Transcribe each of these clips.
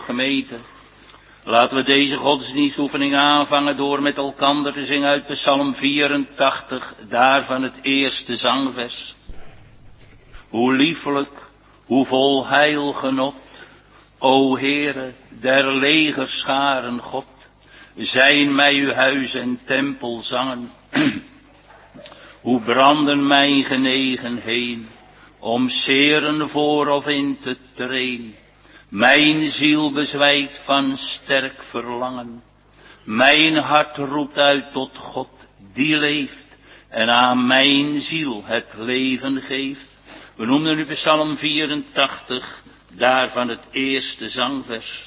gemeente. Laten we deze godsdienstoefening aanvangen door met elkander te zingen uit Psalm 84, daarvan het eerste zangvers. Hoe liefelijk, hoe vol heilgenot, o Heere, der legerscharen God, zijn mij uw huis en tempel zangen. Hoe branden mijn genegen heen, om seren voor of in te treen. Mijn ziel bezwijkt van sterk verlangen. Mijn hart roept uit tot God die leeft en aan mijn ziel het leven geeft. We noemen nu Psalm 84, daarvan het eerste zangvers.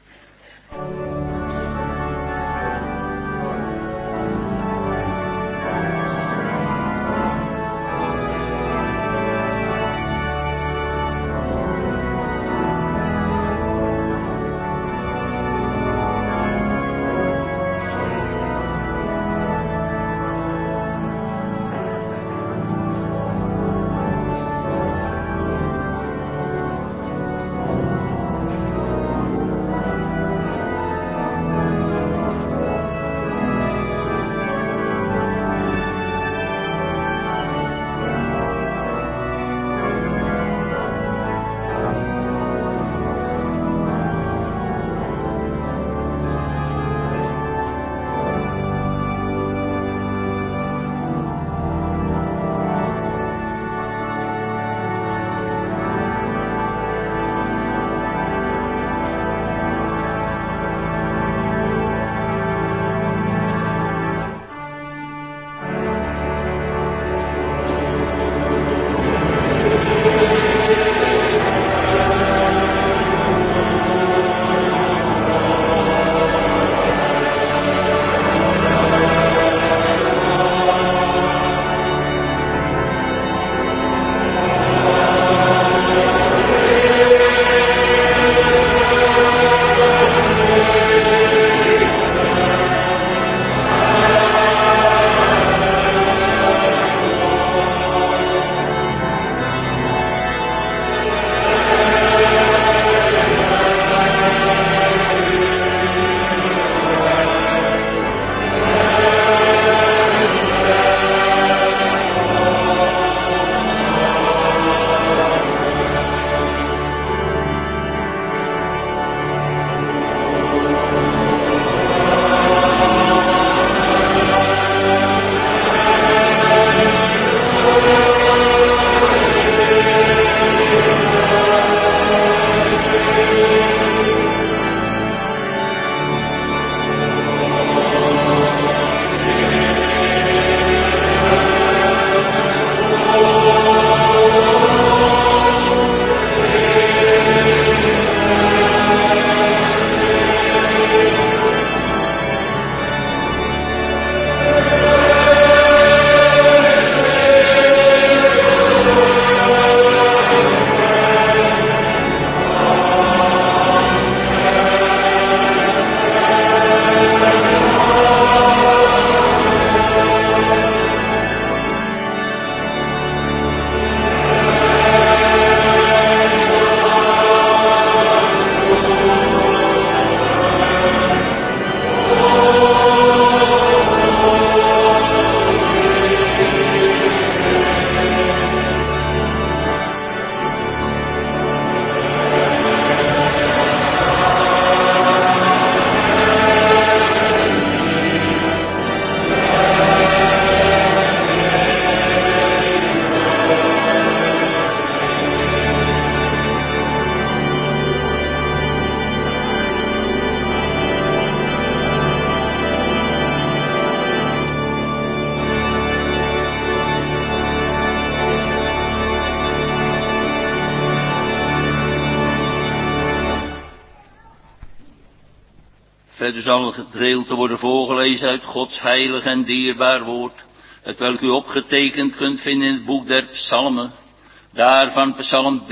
Verder zal een gedeelte worden voorgelezen uit Gods heilig en dierbaar woord, hetwelk u opgetekend kunt vinden in het boek der psalmen, daarvan psalm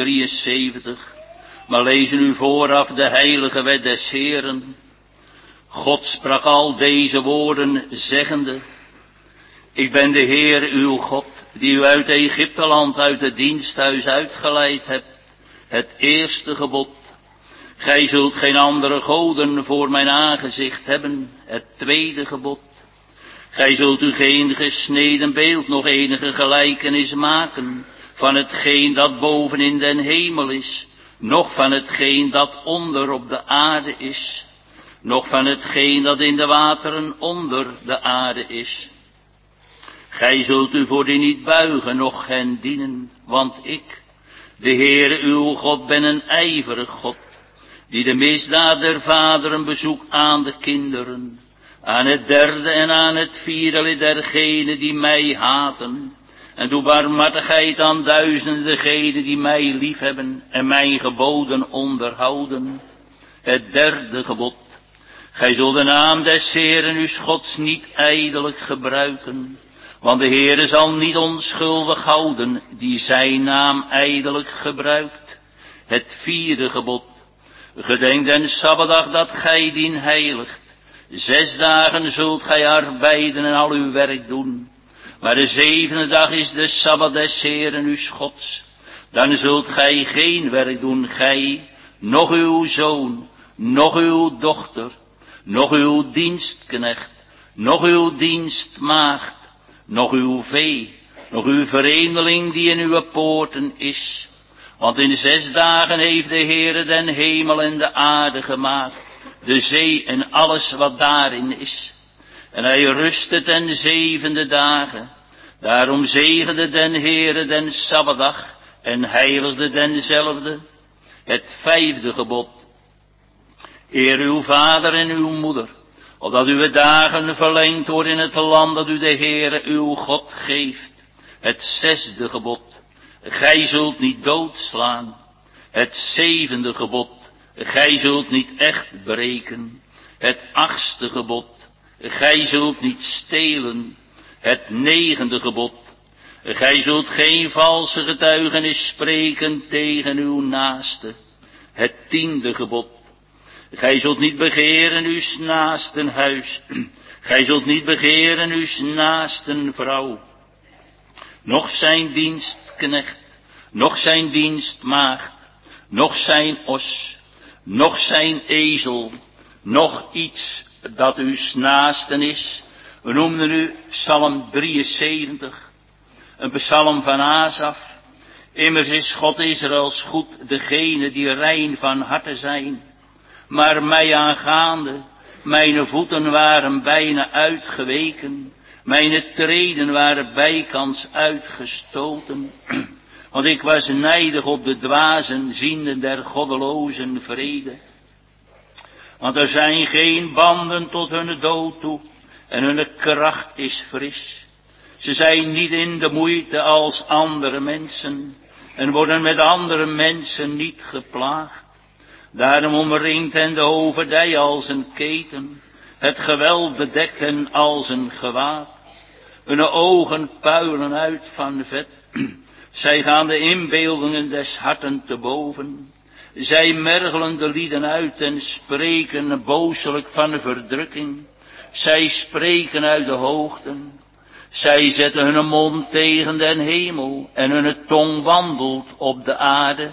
73. Maar lezen u vooraf de heilige wet des Heeren. God sprak al deze woorden, zeggende: Ik ben de Heer uw God, die u uit Egypteland, uit het diensthuis uitgeleid hebt. Het eerste gebod: Gij zult geen andere goden voor mijn aangezicht hebben, het tweede gebod. Gij zult u geen gesneden beeld, nog enige gelijkenis maken van hetgeen dat boven in den hemel is, noch van hetgeen dat onder op de aarde is, noch van hetgeen dat in de wateren onder de aarde is. Gij zult u voor die niet buigen, noch hen dienen, want ik, de Heere uw God, ben een ijverig God, die de misdaad der vaderen bezoekt aan de kinderen, aan het derde en aan het vierde dergenen die mij haten, en doe barmhartigheid aan duizenden degenen die mij liefhebben en mijn geboden onderhouden. Het derde gebod. Gij zult de naam des Heeren uws Gods niet ijdelijk gebruiken, want de Heere zal niet onschuldig houden die zijn naam ijdelijk gebruikt. Het vierde gebod. Gedenk den Sabbatdag dat gij dien heiligt. 6 dagen zult gij arbeiden en al uw werk doen. Maar de 7e dag is de Sabbat des Heeren uws Gods. Dan zult gij geen werk doen, gij, noch uw zoon, noch uw dochter, noch uw dienstknecht, noch uw dienstmaagd, noch uw vee, noch uw vreemdeling die in uw poorten is. Want in 6 dagen heeft de Heere den hemel en de aarde gemaakt, de zee en alles wat daarin is. En hij rustte ten 7e dagen. Daarom zegende den Heere den Sabbatdag en heiligde denzelfde. Het 5e gebod. Eer uw vader en uw moeder, opdat uw dagen verlengd worden in het land dat u de Heere uw God geeft. Het 6e gebod. Gij zult niet doodslaan. Het 7e gebod. Gij zult niet echt breken. Het 8e gebod. Gij zult niet stelen. Het 9e gebod. Gij zult geen valse getuigenis spreken tegen uw naaste. Het 10e gebod. Gij zult niet begeren uw naasten huis. Gij zult niet begeren uw naasten vrouw. Noch zijn dienstknecht, noch zijn dienstmaagd, noch zijn os, noch zijn ezel, noch iets dat uw naasten is. We noemden nu Psalm 73, een psalm van Asaf. Immers is God Israëls goed, degene die rein van harte zijn. Maar mij aangaande, mijn voeten waren bijna uitgeweken, mijn treden waren bijkans uitgestoten. Want ik was nijdig op de dwazen, ziende der goddelozen vrede. Want er zijn geen banden tot hun dood toe, en hun kracht is fris. Ze zijn niet in de moeite als andere mensen, en worden met andere mensen niet geplaagd. Daarom omringt hen de overdij als een keten, het geweld bedekt hen als een gewaad. Hun ogen puilen uit van vet, zij gaan de inbeeldingen des harten te boven. Zij mergelen de lieden uit en spreken booselijk van verdrukking. Zij spreken uit de hoogten. Zij zetten hun mond tegen den hemel en hun tong wandelt op de aarde.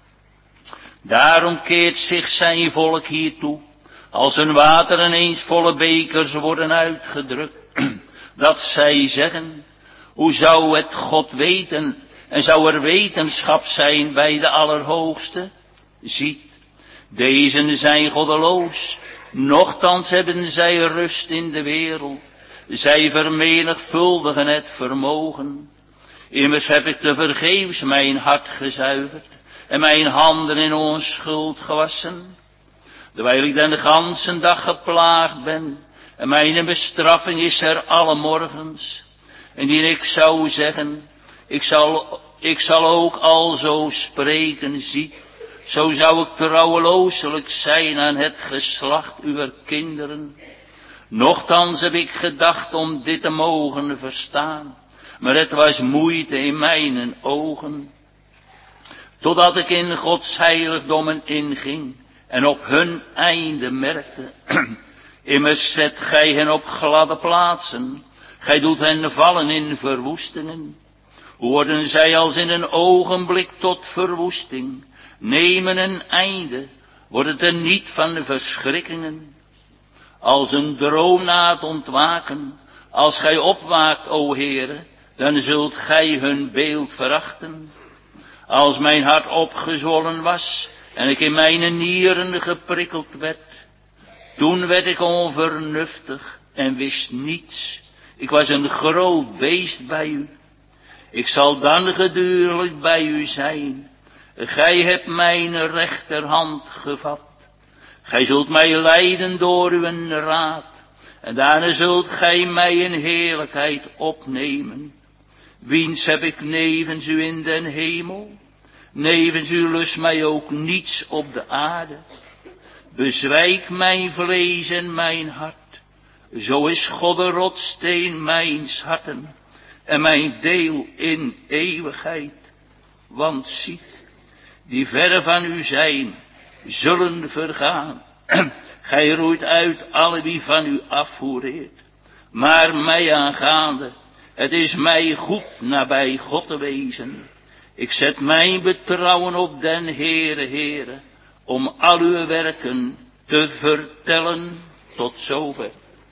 Daarom keert zich zijn volk hiertoe, als hun wateren eens volle bekers worden uitgedrukt, dat zij zeggen, hoe zou het God weten en zou er wetenschap zijn bij de Allerhoogste? Ziet, dezen zijn goddeloos, nochtans hebben zij rust in de wereld. Zij vermenigvuldigen het vermogen. Immers heb ik tevergeefs mijn hart gezuiverd en mijn handen in onschuld gewassen. Terwijl ik den ganzen dag geplaagd ben en mijn bestraffing is er alle morgens. Indien ik zou zeggen, ik zal ook alzo spreken, zie, zo zou ik trouwelooselijk zijn aan het geslacht uwer kinderen. Nochtans heb ik gedacht om dit te mogen verstaan, maar het was moeite in mijn ogen. Totdat ik in Gods heiligdommen inging en op hun einde merkte. Immers zet gij hen op gladde plaatsen, gij doet hen vallen in verwoestingen. Hoe worden zij als in een ogenblik tot verwoesting, nemen een einde, Wordt het er niet van de verschrikkingen, als een droom na het ontwaken, als gij opwaakt, o Heere, dan zult gij hun beeld verachten. Als mijn hart opgezwollen was en ik in mijn nieren geprikkeld werd, toen werd ik onvernuftig en wist niets. Ik was een groot beest bij u. Ik zal dan gedurlijk bij u zijn. Gij hebt mijn rechterhand gevat. Gij zult mij leiden door uw raad. En daarna zult gij mij in heerlijkheid opnemen. Wiens heb ik nevens u in den hemel? Nevens u lust mij ook niets op de aarde. Bezwijk mijn vlees en mijn hart. Zo is God de rotsteen mijns harten en mijn deel in eeuwigheid. Want ziet, die verre van u zijn, zullen vergaan. Gij roeit uit alle wie van u afvoereert. Maar mij aangaande, het is mij goed nabij God te wezen. Ik zet mijn betrouwen op den Heere, om al uw werken te vertellen tot zover.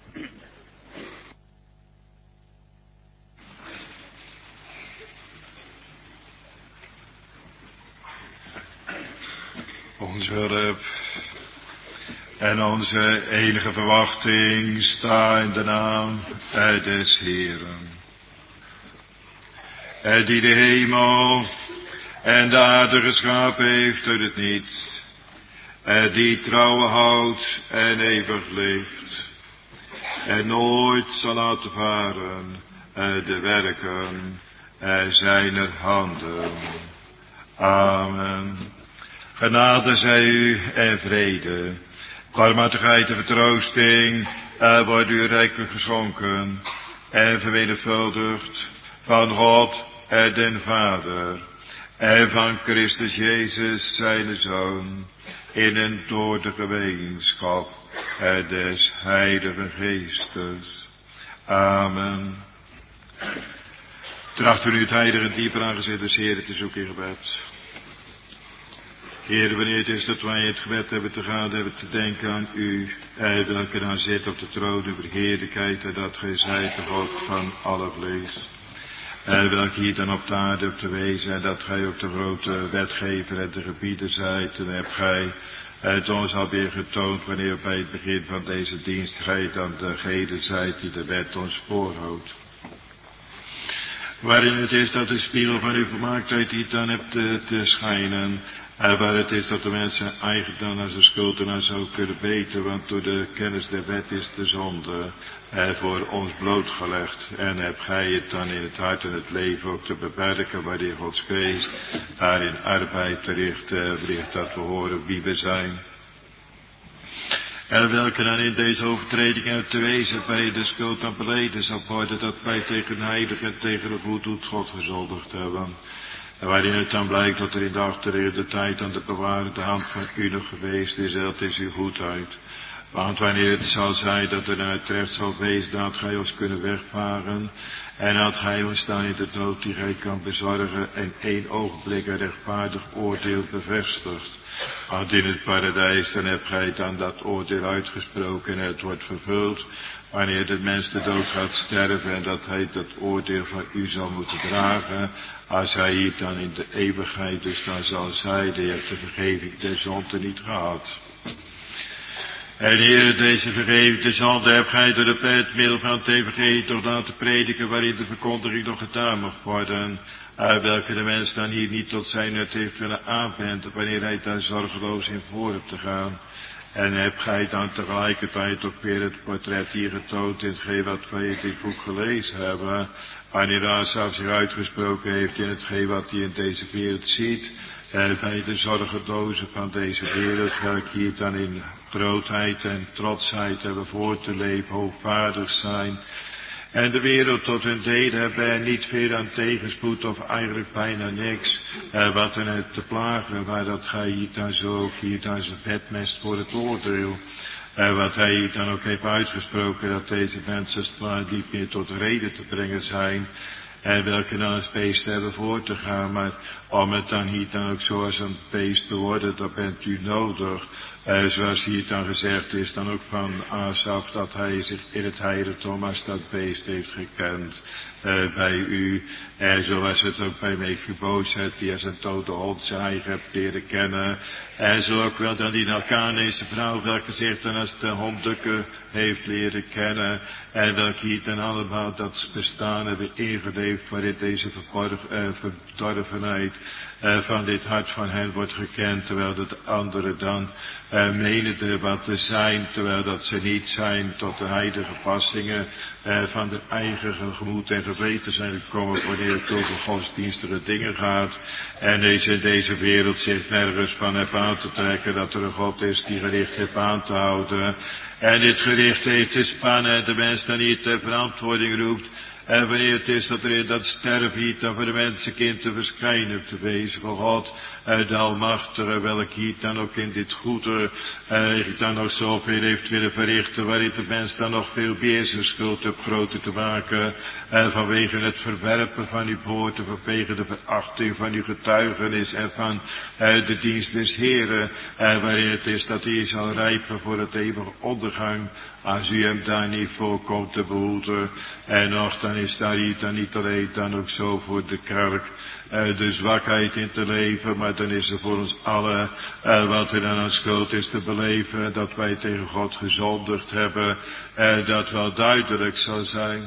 Ons hulp en onze enige verwachting sta in de naam des Heeren. Die de hemel en de aarde geschapen heeft uit het niets. Die trouw houdt en eeuwig leeft. En nooit zal laten varen de werken zijner handen. Amen. Genade zij u en vrede. Barmhartigheid en vertroosting wordt u rijkelijk geschonken en vermenigvuldigd van God en den Vader en van Christus Jezus zijn Zoon in en door de gemeenschap des Heilige Geestes. Amen. Trachten we nu het heilige dieper aangezicht des Heeren te zoeken in gebed. Heer, wanneer het is dat wij het gebed hebben te gaan, hebben te denken aan u, welke dan zit op de troon over heerlijkheid, en dat gij zijt de God van alle vlees. Welke hier dan op de aarde op te wezen, en dat gij ook de grote wetgever en de gebieder zijt, en hebt gij het ons alweer getoond, wanneer bij het begin van deze dienst gij dan degene zijt die de wet ons voorhoudt. Waarin het is dat de spiegel van uw volmaaktheid die dan hebt te schijnen. Waar het is dat de mensen eigen dan aan zijn schuld en aan zou kunnen weten. Want door de kennis der wet is de zonde voor ons blootgelegd. En heb gij het dan in het hart en het leven ook te beperken. Waarin Gods geest daarin arbeid verricht dat we horen wie we zijn. En welke dan in deze overtredingen te wezen bij de schuld aan beleden zal worden, dat wij tegen de heilige en tegen de goeddoet God gezondigd hebben. En waarin het dan blijkt dat er in de achterliggende tijd aan de bewarende hand van u nog geweest is, dat is uw goedheid. Want wanneer het zal zijn dat er het recht zal wezen, dat gij ons kunnen wegvaren, en dat gij ons dan in de nood die gij kan bezorgen, en één ogenblik een rechtvaardig oordeel bevestigt. Want in het paradijs, dan hebt gij dan dat oordeel uitgesproken en het wordt vervuld, wanneer de mens de dood gaat sterven en dat hij dat oordeel van u zal moeten dragen, als hij hier dan in de eeuwigheid dus dan zal zeiden, je hebt de vergeving der zonde niet gehad. En Heer, deze vergeving der zonde hebt gij door het middel van het evangelie toch laten prediken, waarin de verkondiging nog gedaan mag worden, welke de mens dan hier niet tot zijn nut heeft willen aanwenden, wanneer hij daar zorgeloos in voor hebt te gaan. En hebt gij dan tegelijkertijd ook weer het portret hier getoond in hetgeen wat wij in dit boek gelezen hebben, wanneer Asaf zich uitgesproken heeft in hetgeen wat hij in deze wereld ziet, bij de zorgelozen van deze wereld, welke hier dan in grootheid en trotsheid hebben voor te leven, hoogvaardig zijn, en de wereld tot hun deden hebben en niet veel aan tegenspoed of eigenlijk bijna niks, wat er net te plagen, waar dat gij hier dan zo, hier dan zijn vetmest voor het oordeel, wat hij hier dan ook heeft uitgesproken, dat deze mensen niet meer tot reden te brengen zijn, En welke dan het beest hebben voor te gaan. Maar om het dan hier dan ook zoals een beest te worden, dat bent u nodig. Zoals hier dan gezegd is, dan ook van Asaf, dat hij zich in het heiligdom als dat beest heeft gekend bij u. Zoals het ook bij Mephibosheth, die als een dode hond zijn eigen hebt leren kennen. En zo ook wel dan die Elkanese vrouw, welke zich dan als de honddukker heeft leren kennen. En welke hier dan allemaal dat bestaan hebben ingeleefd, waarin deze verdorvenheid van dit hart van hen wordt gekend, terwijl de anderen dan menen wat te zijn, terwijl dat ze niet zijn tot de heilige passingen van de eigen gemoed en geweten zijn gekomen wanneer het over godsdienstige dingen gaat. En deze wereld zich nergens van heeft aan te trekken dat er een God is die gericht heeft aan te houden. En dit gericht heeft te spannen en de mens dan niet ter verantwoording roept. En wanneer het is dat er dat sterf hier dan voor de mensenkind te verschijnen, te wezen voor God, de Almachtige, welk hier dan ook in dit goede, dan nog zoveel heeft willen verrichten, waarin de mens dan nog veel meer zijn schuld heeft groter te maken, vanwege het verwerpen van uw woorden, vanwege de verachting van uw getuigenis en van de dienst des Heren, waarin het is dat hij zal rijpen voor het eeuwige ondergang, als u hem daar niet voor komt te behoeden. En nog dan is daar hier dan niet alleen dan ook zo voor de kerk de zwakheid in te leven, maar dan is er voor ons allen wat er dan aan schuld is te beleven, dat wij tegen God gezondigd hebben, dat wel duidelijk zal zijn.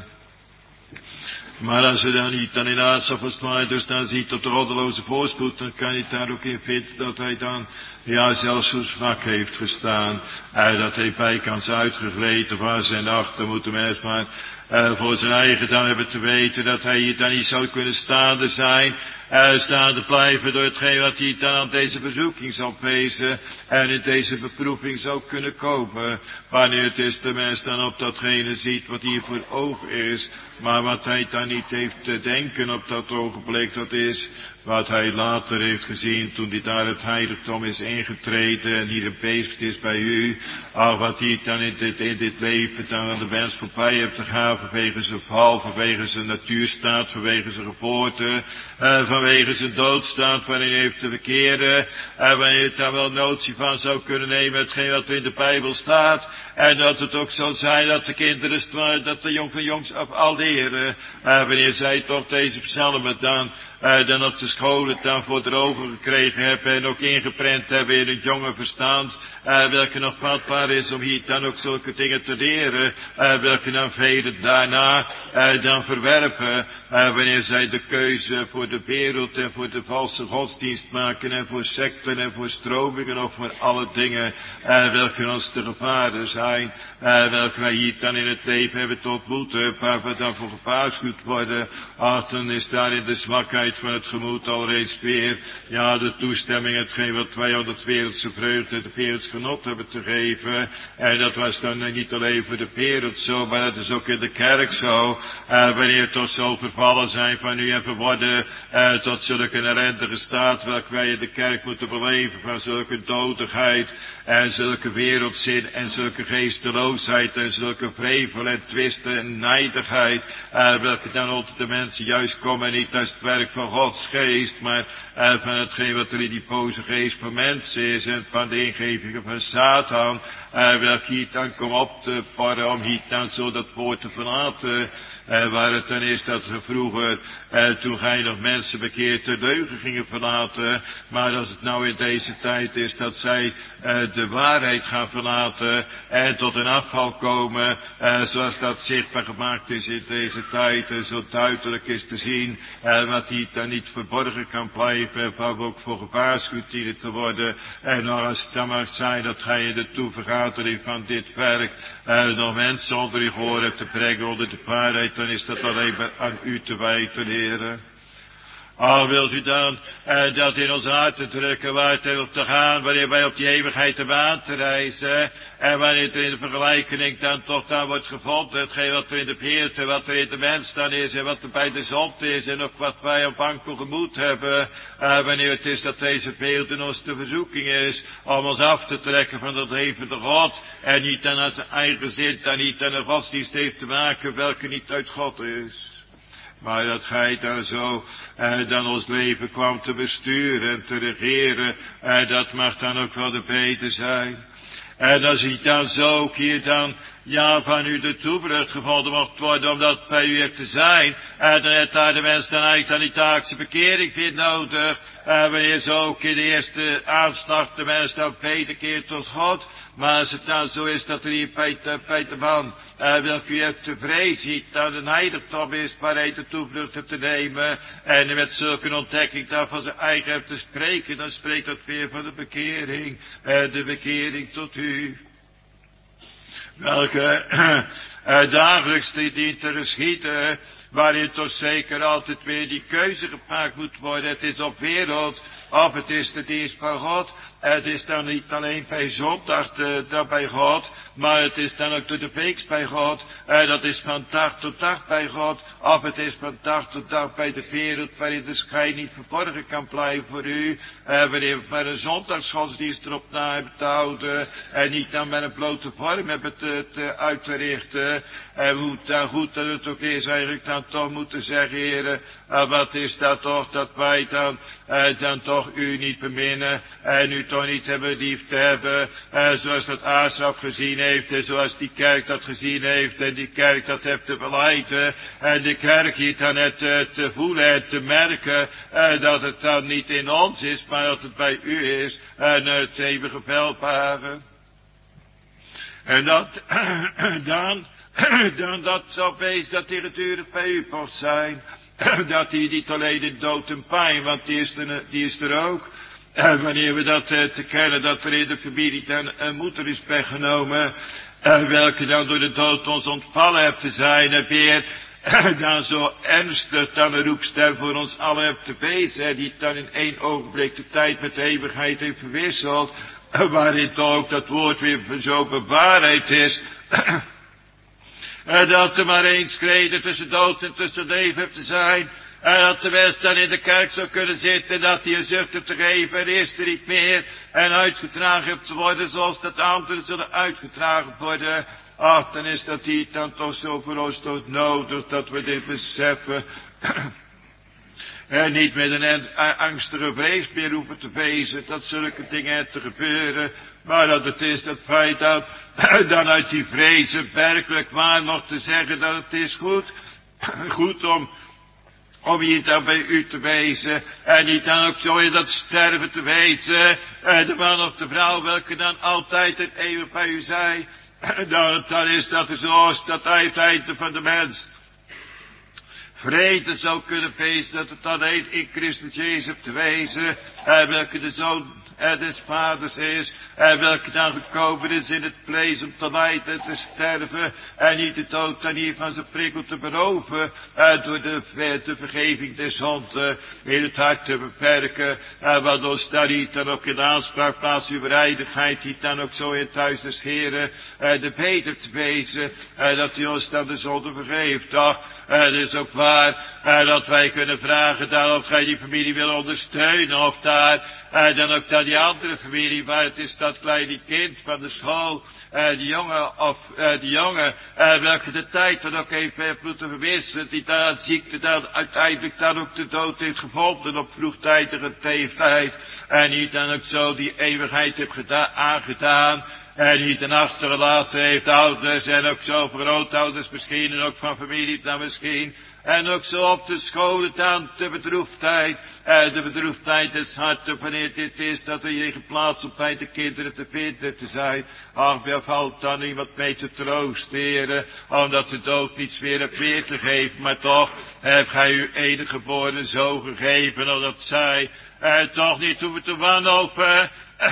Maar als je dan niet dan in Asaf als het ware dus dan ziet op de roddeloze voorspoed, dan kan je daar ook in vinden dat hij dan zelfs zo zwak heeft gestaan. Dat hij bijkans uitgegleden was en achter moet de mens maar voor zijn eigen dan hebben te weten dat hij hier dan niet zou kunnen staande zijn. Staande blijven door hetgeen wat hij dan aan deze bezoeking zal pezen en in deze beproeving zou kunnen komen. Wanneer het is de mens dan op datgene ziet wat hier voor ogen is, maar wat hij dan niet heeft te denken op dat ogenblik, dat is wat hij later heeft gezien toen hij daar het heiligdom is ingetreden en hier een beest is bij u. Al wat hij dan in dit leven dan aan de mens voorbij hebt te gaan vanwege zijn val, vanwege zijn natuurstaat, vanwege zijn geboorte, vanwege zijn doodstaat waarin hij heeft te verkeren, waar je het daar wel notie van zou kunnen nemen, hetgeen wat er in de Bijbel staat, en dat het ook zal zijn dat de kinderen, dat de jong van jongs af al leren, wanneer zij toch deze psalmen dan op de scholen dan voor de ogen gekregen hebben en ook ingeprent hebben in het jonge verstand, welke nog vatbaar is om hier dan ook zulke dingen te leren, welke dan velen daarna dan verwerpen, wanneer zij de keuze voor de wereld en voor de valse godsdienst maken en voor secten en voor stromingen of voor alle dingen, welke ons te gevaren zijn, welke wij hier dan in het leven hebben te ontmoeten, waar we dan voor gewaarschuwd worden. Ach, dan is daar in de zwakheid van het gemoed al reeds weer, de toestemming, hetgeen wat wij aan het wereldse vreugde, het wereldse genot hebben te geven. En dat was dan niet alleen voor de wereld zo, maar dat is ook in de kerk zo. Wanneer toch zo vervallen zijn van u en verworden tot zulke ellendige staat, welke wij in de kerk moeten beleven, van zulke dodigheid en zulke wereldzin en zulke geesteloosheid en zulke vrevel en twisten en nijdigheid, welke dan onder de mensen juist komen niet als het werk van Gods geest, maar van hetgeen wat er in die boze geest van mensen is en van de ingevingen van Satan, welke hier dan komt op te parren om hier dan zo dat woord te verlaten, waar het dan is dat we vroeger, toen gij nog mensen bekeerd de leugen gingen verlaten, maar als het nou in deze tijd is dat zij de waarheid gaan verlaten en tot een afval komen, zoals dat zichtbaar gemaakt is in deze tijd, zo duidelijk is te zien, wat hier dan niet verborgen kan blijven, waar we ook voor gewaarschuwd dienen te worden. En nog als het dan mag zijn dat gij in de toevergadering van dit werk nog mensen onder uw gehoor hebt te brengen onder de waarheid, dan is dat alleen maar aan u te wijten, Heere. Wilt u dan dat in ons hart drukken waar het op te gaan, wanneer wij op die eeuwigheid hebben aan te reizen, en wanneer er in de vergelijking dan toch dan wordt gevonden, hetgeen wat er in de wereld en wat er in de mens dan is, en wat er bij de zond is, en ook wat wij op wankel gemoed hebben, wanneer het is dat deze wereld in ons de verzoeking is, om ons af te trekken van dat levende God, en niet dan aan zijn eigen zin, dan niet aan een godsdienst heeft te maken, welke niet uit God is. Maar dat gij dan zo dan ons leven kwam te besturen en te regeren, dat mag dan ook wel de beter zijn. En als ik dan zo ook hier dan, ja, van u de toevlucht gevonden mocht worden om dat bij u hebt te zijn, dan heeft daar de mens dan eigenlijk dan die taakse bekering vindt nodig. Wanneer zo ook in de eerste aanslag de mens dan beter keert tot God. Maar als het dan zo is dat er hier bij de man, welke u hebt te vrezen ziet, dan een heiligdom is waar hij de toevlucht hebt te nemen, en met zulke ontdekking daar van zijn eigen hebt te spreken, dan spreekt dat weer van de bekering tot u. Welke dagelijks dient te geschieden, waarin toch zeker altijd weer die keuze gemaakt moet worden. Het is op wereld, of het is de dienst van God. Het is dan niet alleen bij zondag dan bij God, maar het is dan ook door de week bij God. Dat is van dag tot dag bij God, of het is van dag tot dag bij de wereld, waarin de schijn niet verborgen kan blijven voor u. Wanneer we met een zondagsgodsdienst erop na hebben te houden, en niet dan met een blote vorm hebben uit te richten. En hoe dan goed dat het ook is, eigenlijk dan toch moeten zeggen, heren, wat is dat toch, dat wij dan toch u niet beminnen, en u toch niet hebben lief te hebben, zoals dat Asaf gezien heeft, en zoals die kerk dat gezien heeft, en die kerk dat heeft te belijden, en de kerk hier dan het te voelen en te merken, dat het dan niet in ons is, maar dat het bij u is, en het eeuwige welbaren. En dat dan dat zou wezen dat die natuurlijk bij u mocht zijn, dat die niet alleen in dood en pijn, want die is er ook. Wanneer we dat te kennen, dat er in de familie dan een moeder is weggenomen, welke dan door de dood ons ontvallen hebt te zijn, en weer dan zo ernstig dan een roepstem voor ons allen hebt te wezen, die dan in één ogenblik de tijd met de eeuwigheid heeft verwisseld, waarin toch ook dat woord weer zo bewaarheid is, dat er maar één schrede tussen dood en tussen leven hebt te zijn. En dat de mens dan in de kerk zou kunnen zitten, dat hij een zucht hebt te geven, en is er niet meer, en uitgedragen hebt te worden, zoals dat anderen zullen uitgedragen worden. Ach, dan is dat hier dan toch zo voor ons toch nodig, dat we dit beseffen. En niet met een angstige vrees meer hoeven te wezen, dat zulke dingen te gebeuren, maar dat het is dat feit dat dan uit die vrezen werkelijk waar mocht te zeggen dat het is goed om hier dan bij u te wezen, en niet dan ook zo in dat sterven te wezen, de man of de vrouw welke dan altijd en eeuwig bij u zijn, dan is dat de zoals dat uiteinde van de mens vrede zou kunnen wezen, dat het alleen in Christus Jezus te wezen, welke de Zoon des Vaders is, welke dan gekomen is in het vlees om te lijden en te sterven, en niet de dood dan hier van zijn prikkel te beroven, door de vergeving der zonde in het hart te beperken, wat ons daar niet dan ook in de aanspraakplaats uw heiligheid, die dan ook zo in het huis des Heren, de beter te wezen, dat hij ons dan de zonde vergeeft. Toch, het is ook waar, dat wij kunnen vragen daar of gij die familie wil ondersteunen, of daar, dan ook dan die andere familie, waar het is dat kleine kind van de school, die jongen, welke de tijd dan ook heeft moeten verwisselen, die daar aan ziekte dan uiteindelijk dan ook de dood heeft gevonden op vroegtijdige leeftijd, en die dan ook zo die eeuwigheid heeft aangedaan, en niet ten achtergelaten heeft ouders, en ook zo grootouders misschien, en ook van familie dan misschien, en ook zo op de scholen dan de bedroefdheid des harten, wanneer dit is dat er hier geplaatst op bij de kinderen te vinden te zijn. Ach, daar valt dan iemand mee te troosten, heren, omdat de dood niets meer hebt weer te geven, maar toch hebt gij uw enige geboren zoon gegeven, omdat zij toch niet hoeven te wanhopen.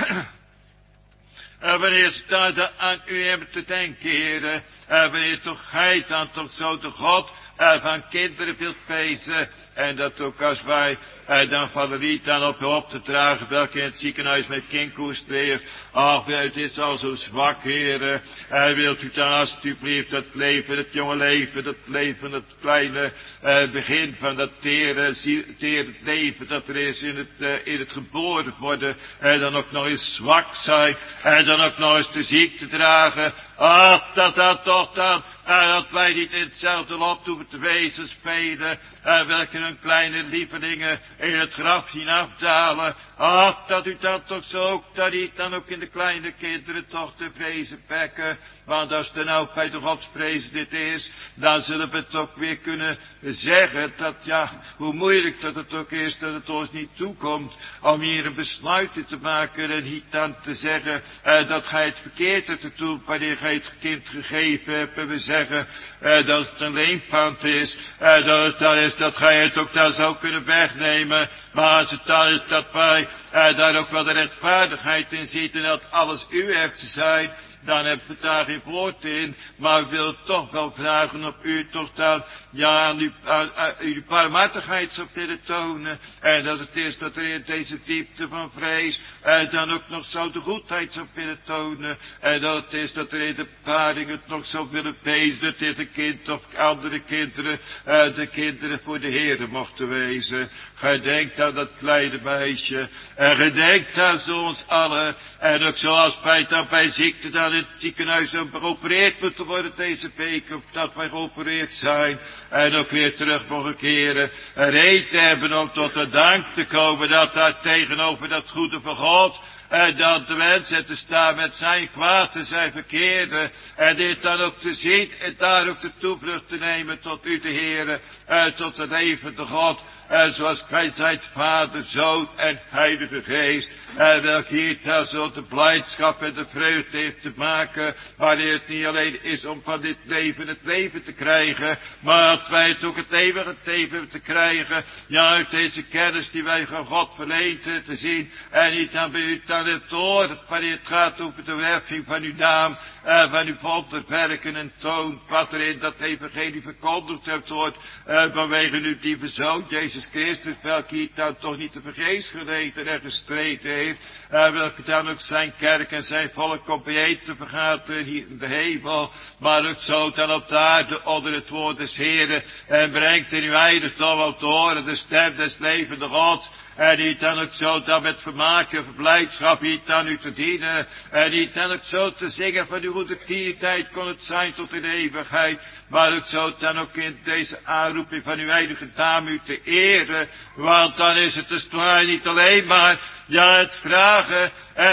Wanneer ze daar aan u hebben te denken, heren, wanneer toch gij dan toch zo de God van kinderen wilt wezen, en dat ook als wij dan Valerie dan op hulp te dragen, welke in het ziekenhuis met kindkoest leeft. Ach, het is al zo zwak, heren, wilt u dan alsjeblieft dat leven, het jonge leven, dat leven, het kleine begin van dat tere leven dat er is in het geboren worden, en dan ook nog eens zwak zijn, en dan ook nog eens de ziekte dragen. Ach, dat toch dan, dat wij niet in hetzelfde lot hoeven over te wezen spelen, welke hun kleine lievelingen in het graf zien afdalen. Ach, dat u dat toch zo ook, dat u dan ook in de kleine kinderen toch te vrezen wekken. Want als er nou bij de godsprezen dit is, dan zullen we het ook weer kunnen zeggen dat, ja, hoe moeilijk dat het ook is, dat het ons niet toekomt om hier een besluit te maken en niet dan te zeggen dat gij het verkeerd hebt te doen wanneer gij het kind gegeven hebt. En we zeggen dat het een leenpand is, dat het dan is dat gij het ook daar zou kunnen wegnemen. Maar als het dan is dat wij daar ook wel de rechtvaardigheid in ziet en dat alles u hebt te zijn, dan hebben we daar geen woord in. Maar ik wil toch wel vragen of u toch dan, ja, aan uw barmhartigheid zou willen tonen. En dat het is dat er in deze diepte van vrees, dan ook nog zou de goedheid zou willen tonen. En dat het is dat er in de paring het nog zou willen wezen, dat dit een kind of andere kinderen, de kinderen voor de Heere mochten wezen. Gij denkt aan dat kleine meisje. En gij denkt aan zo ons allen. En ook zoals bij ziekte dan in het ziekenhuis geopereerd moeten worden deze week, of dat wij geopereerd zijn, en ook weer terug mogen keren, en reden hebben om tot de dank te komen, dat daar tegenover dat goede van God, en dat de mens te staan met zijn kwaad en zijn verkeerde, en dit dan ook te zien, en daar ook de toevlucht te nemen tot u de Heere, tot de levende God, en zoals gij zijt, Vader, Zoon en Heilige Geest. En welk hier daar zo de blijdschap en de vreugde heeft te maken. Wanneer het niet alleen is om van dit leven het leven te krijgen. Maar dat wij het ook het eeuwige leven te krijgen. Ja, uit deze kennis die wij van God verleend te zien. En niet dan bij u dan het horen. Wanneer het gaat over de werving van uw naam. Van uw wonderwerken en toon. Wat er in dat evangelie verkondigd hebt wordt. Vanwege uw lieve Zoon, Jezus Christus, welke hier dan toch niet te vergeefs geleden en gestreden heeft, welke dan ook zijn kerk en zijn volk op bijeen te vergaten hier in de hemel, maar ook zo dan op de aarde onder het woord des Heeren, en brengt in uw heiligdom op te horen de stem des levende Gods, en niet dan ook zo dan met vermaak en verblijdschap niet dan u te dienen, en niet dan ook zo te zingen van uw goedertierheid kon het zijn tot in de eeuwigheid, maar ook zo dan ook in deze aanroeping van uw heilige naam u te eren, want dan is het dus niet alleen maar, ja, het vragen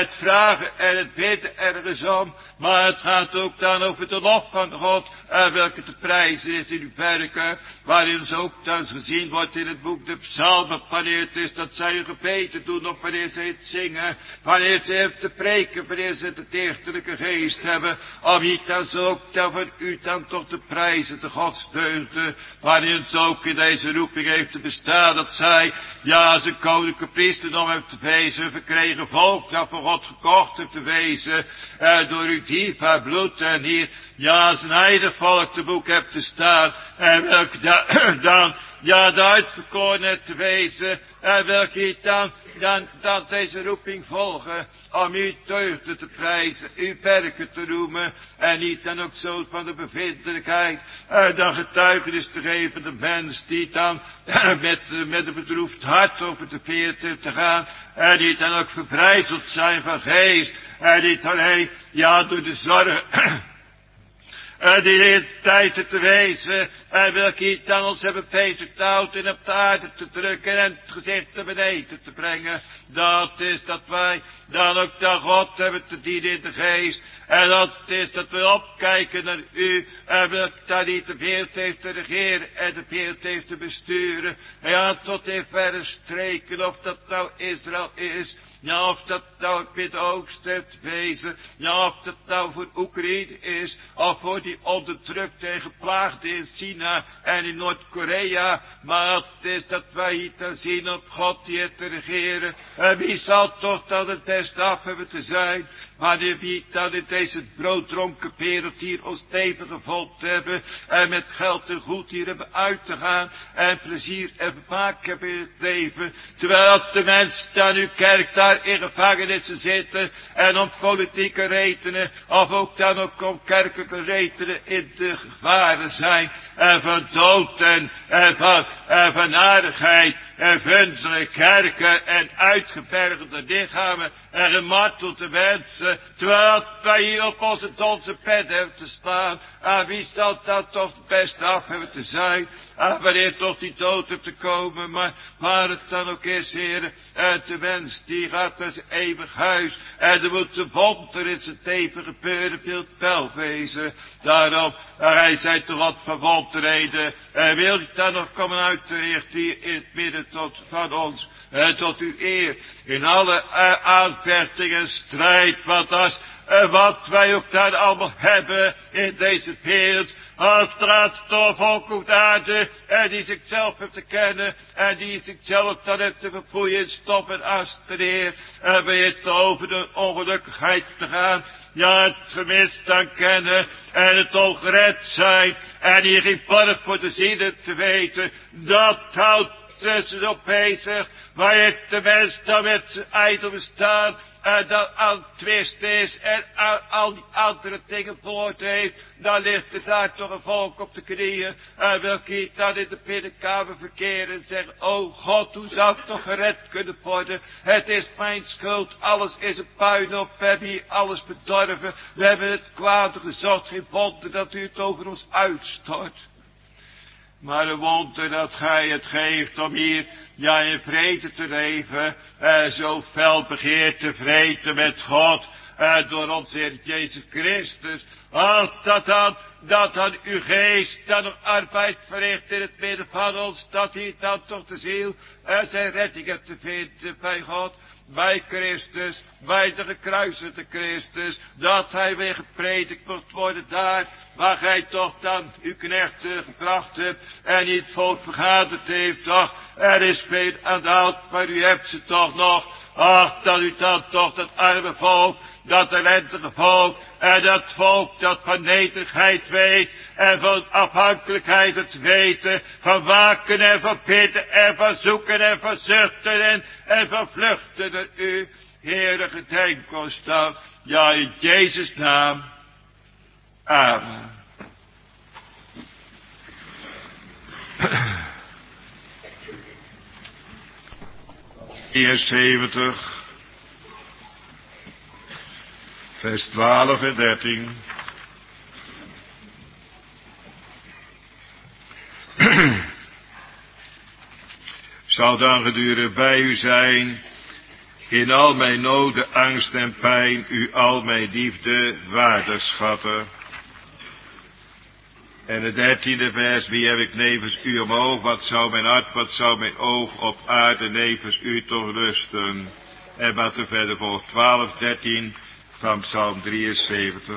en het bidden ergens om, maar het gaat ook dan over de lof van God, welke te prijzen is in uw werken, waarin zo ook dan gezien wordt in het boek de Psalmen, wanneer het is dat zij hun gebeden doen, of wanneer zij het zingen, wanneer ze het te preken, wanneer ze de dichterlijke geest hebben, om niet dan zo ook dan van u dan toch te prijzen, de godsdeugden, waarin ze ook in deze roeping heeft te bestaan, dat zij, ja, als een koninklijke priesterdom heeft te wezen, verkregen volk, dat voor God gekocht heeft te wezen, door uw dierbaar bloed, en hier, ja, als een heilig volk te boek hebt te staan, en welke dan, ja, de uitverkorenen te wezen, en welke dan deze roeping volgen, om uw deugden te prijzen, uw werken te noemen, en niet dan ook zo van de bevindelijkheid, dan getuigenis te geven, de mens die dan met een bedroefd hart over de veertig te gaan, en die dan ook verbrijzeld zijn van geest, en niet alleen, ja, door de zorgen, die in tijd te wezen, en welke hier dan ons hebben bezighouden en op de aarde te drukken en het gezicht naar beneden te brengen. Dat is dat wij dan ook de God hebben te dienen in de geest. En dat is dat we opkijken naar u, en welke daar niet de wereld heeft te regeren en de wereld heeft te besturen. Ja, tot in verre streken, of dat nou Israël is, ja, of dat nou het Midden-Oosten heeft wezen, ja, of dat nou voor Oekraïne is, of voor die onderdrukte en geplaagde in China en in Noord-Korea, maar het is dat wij hier te zien op God die het te regeren. En wie zal toch dan het beste af hebben te zijn, wanneer wie dan in deze brooddronken wereld hier ons leven gevuld hebben, en met geld en goed hier hebben uit te gaan, en plezier en vermaak hebben in het leven, terwijl de mensen dan uw kerk daar in gevangenissen zitten, en om politieke redenen, of ook dan ook om kerkelijke redenen, in te gevaren zijn van dood en van aardigheid en vunzige kerken en uitgebergde lichamen en gemartelde mensen, terwijl wij hier op onze donse bed hebben te staan. Wie zal dat toch het best af hebben te zijn? Wanneer toch die dood hebt te komen, maar waar het dan ook is, Heer, de mens die gaat naar zijn eeuwig huis en er moet de wond er in zijn leven gebeuren, beeld wel wezen. Daarom, hij zei te wat verwondreden, wil je dan nog komen uitrichten hier in het midden van ons, tot uw eer, in alle aanvechting en strijd, want als wat wij ook daar allemaal hebben in deze wereld, als straat toch volk op de aarde, en die zichzelf heeft te kennen, en die zichzelf dan heeft te vervoeien in stof en as, ten Heer, en bij het over de ongelukkigheid te gaan, ja, het gemis dan kennen, en het ongered zijn, en hier geen borg voor de zielen te weten, dat houdt tussen op bezig, waar het de mens dan met zijn ijdel bestaan, en dat aan twist is, en al die andere dingen voort heeft, dan ligt er daar toch een volk op de knieën, en wil hier dan in de binnenkamer verkeren en zeggen, oh God, hoe zou ik nog gered kunnen worden? Het is mijn schuld, alles is een puinhoop, we hebben hier alles bedorven, we hebben het kwade gezocht, geen wonder dat u het over ons uitstort. Maar een wonder dat gij het geeft om hier, ja, in vrede te leven, zo fel begeert te vreten met God, door onze Heer Jezus Christus. Dat dan uw geest dan nog arbeid verricht in het midden van ons, dat hij dan toch de ziel zijn redding hebt te vinden bij God, bij Christus, bij de gekruisigde Christus, dat hij weer gepredikt moet worden daar, waar gij toch dan uw knechten gebracht hebt, en niet het volk vergaderd heeft, toch, er is veel aan de hand, maar u hebt ze toch nog. Ach, dat u dan toch dat arme volk, dat ellendige volk, en dat volk dat van nederigheid weet, en van afhankelijkheid het weten, van waken en van bidden, en van zoeken en van zuchten, en van vluchten naar u, Heere, gedenk ons dan, ja, in Jezus' naam. Amen. Vers 70, vers 12 en 13. Zal dan gedurende bij u zijn, in al mijn noden, angst en pijn, u al mijn liefde waardig schatten. En het 13e vers, wie heb ik nevens u omhoog, wat zou mijn hart, wat zou mijn oog op aarde nevens u toch lusten. En wat er verder volgt, 12, 13 van Psalm 73.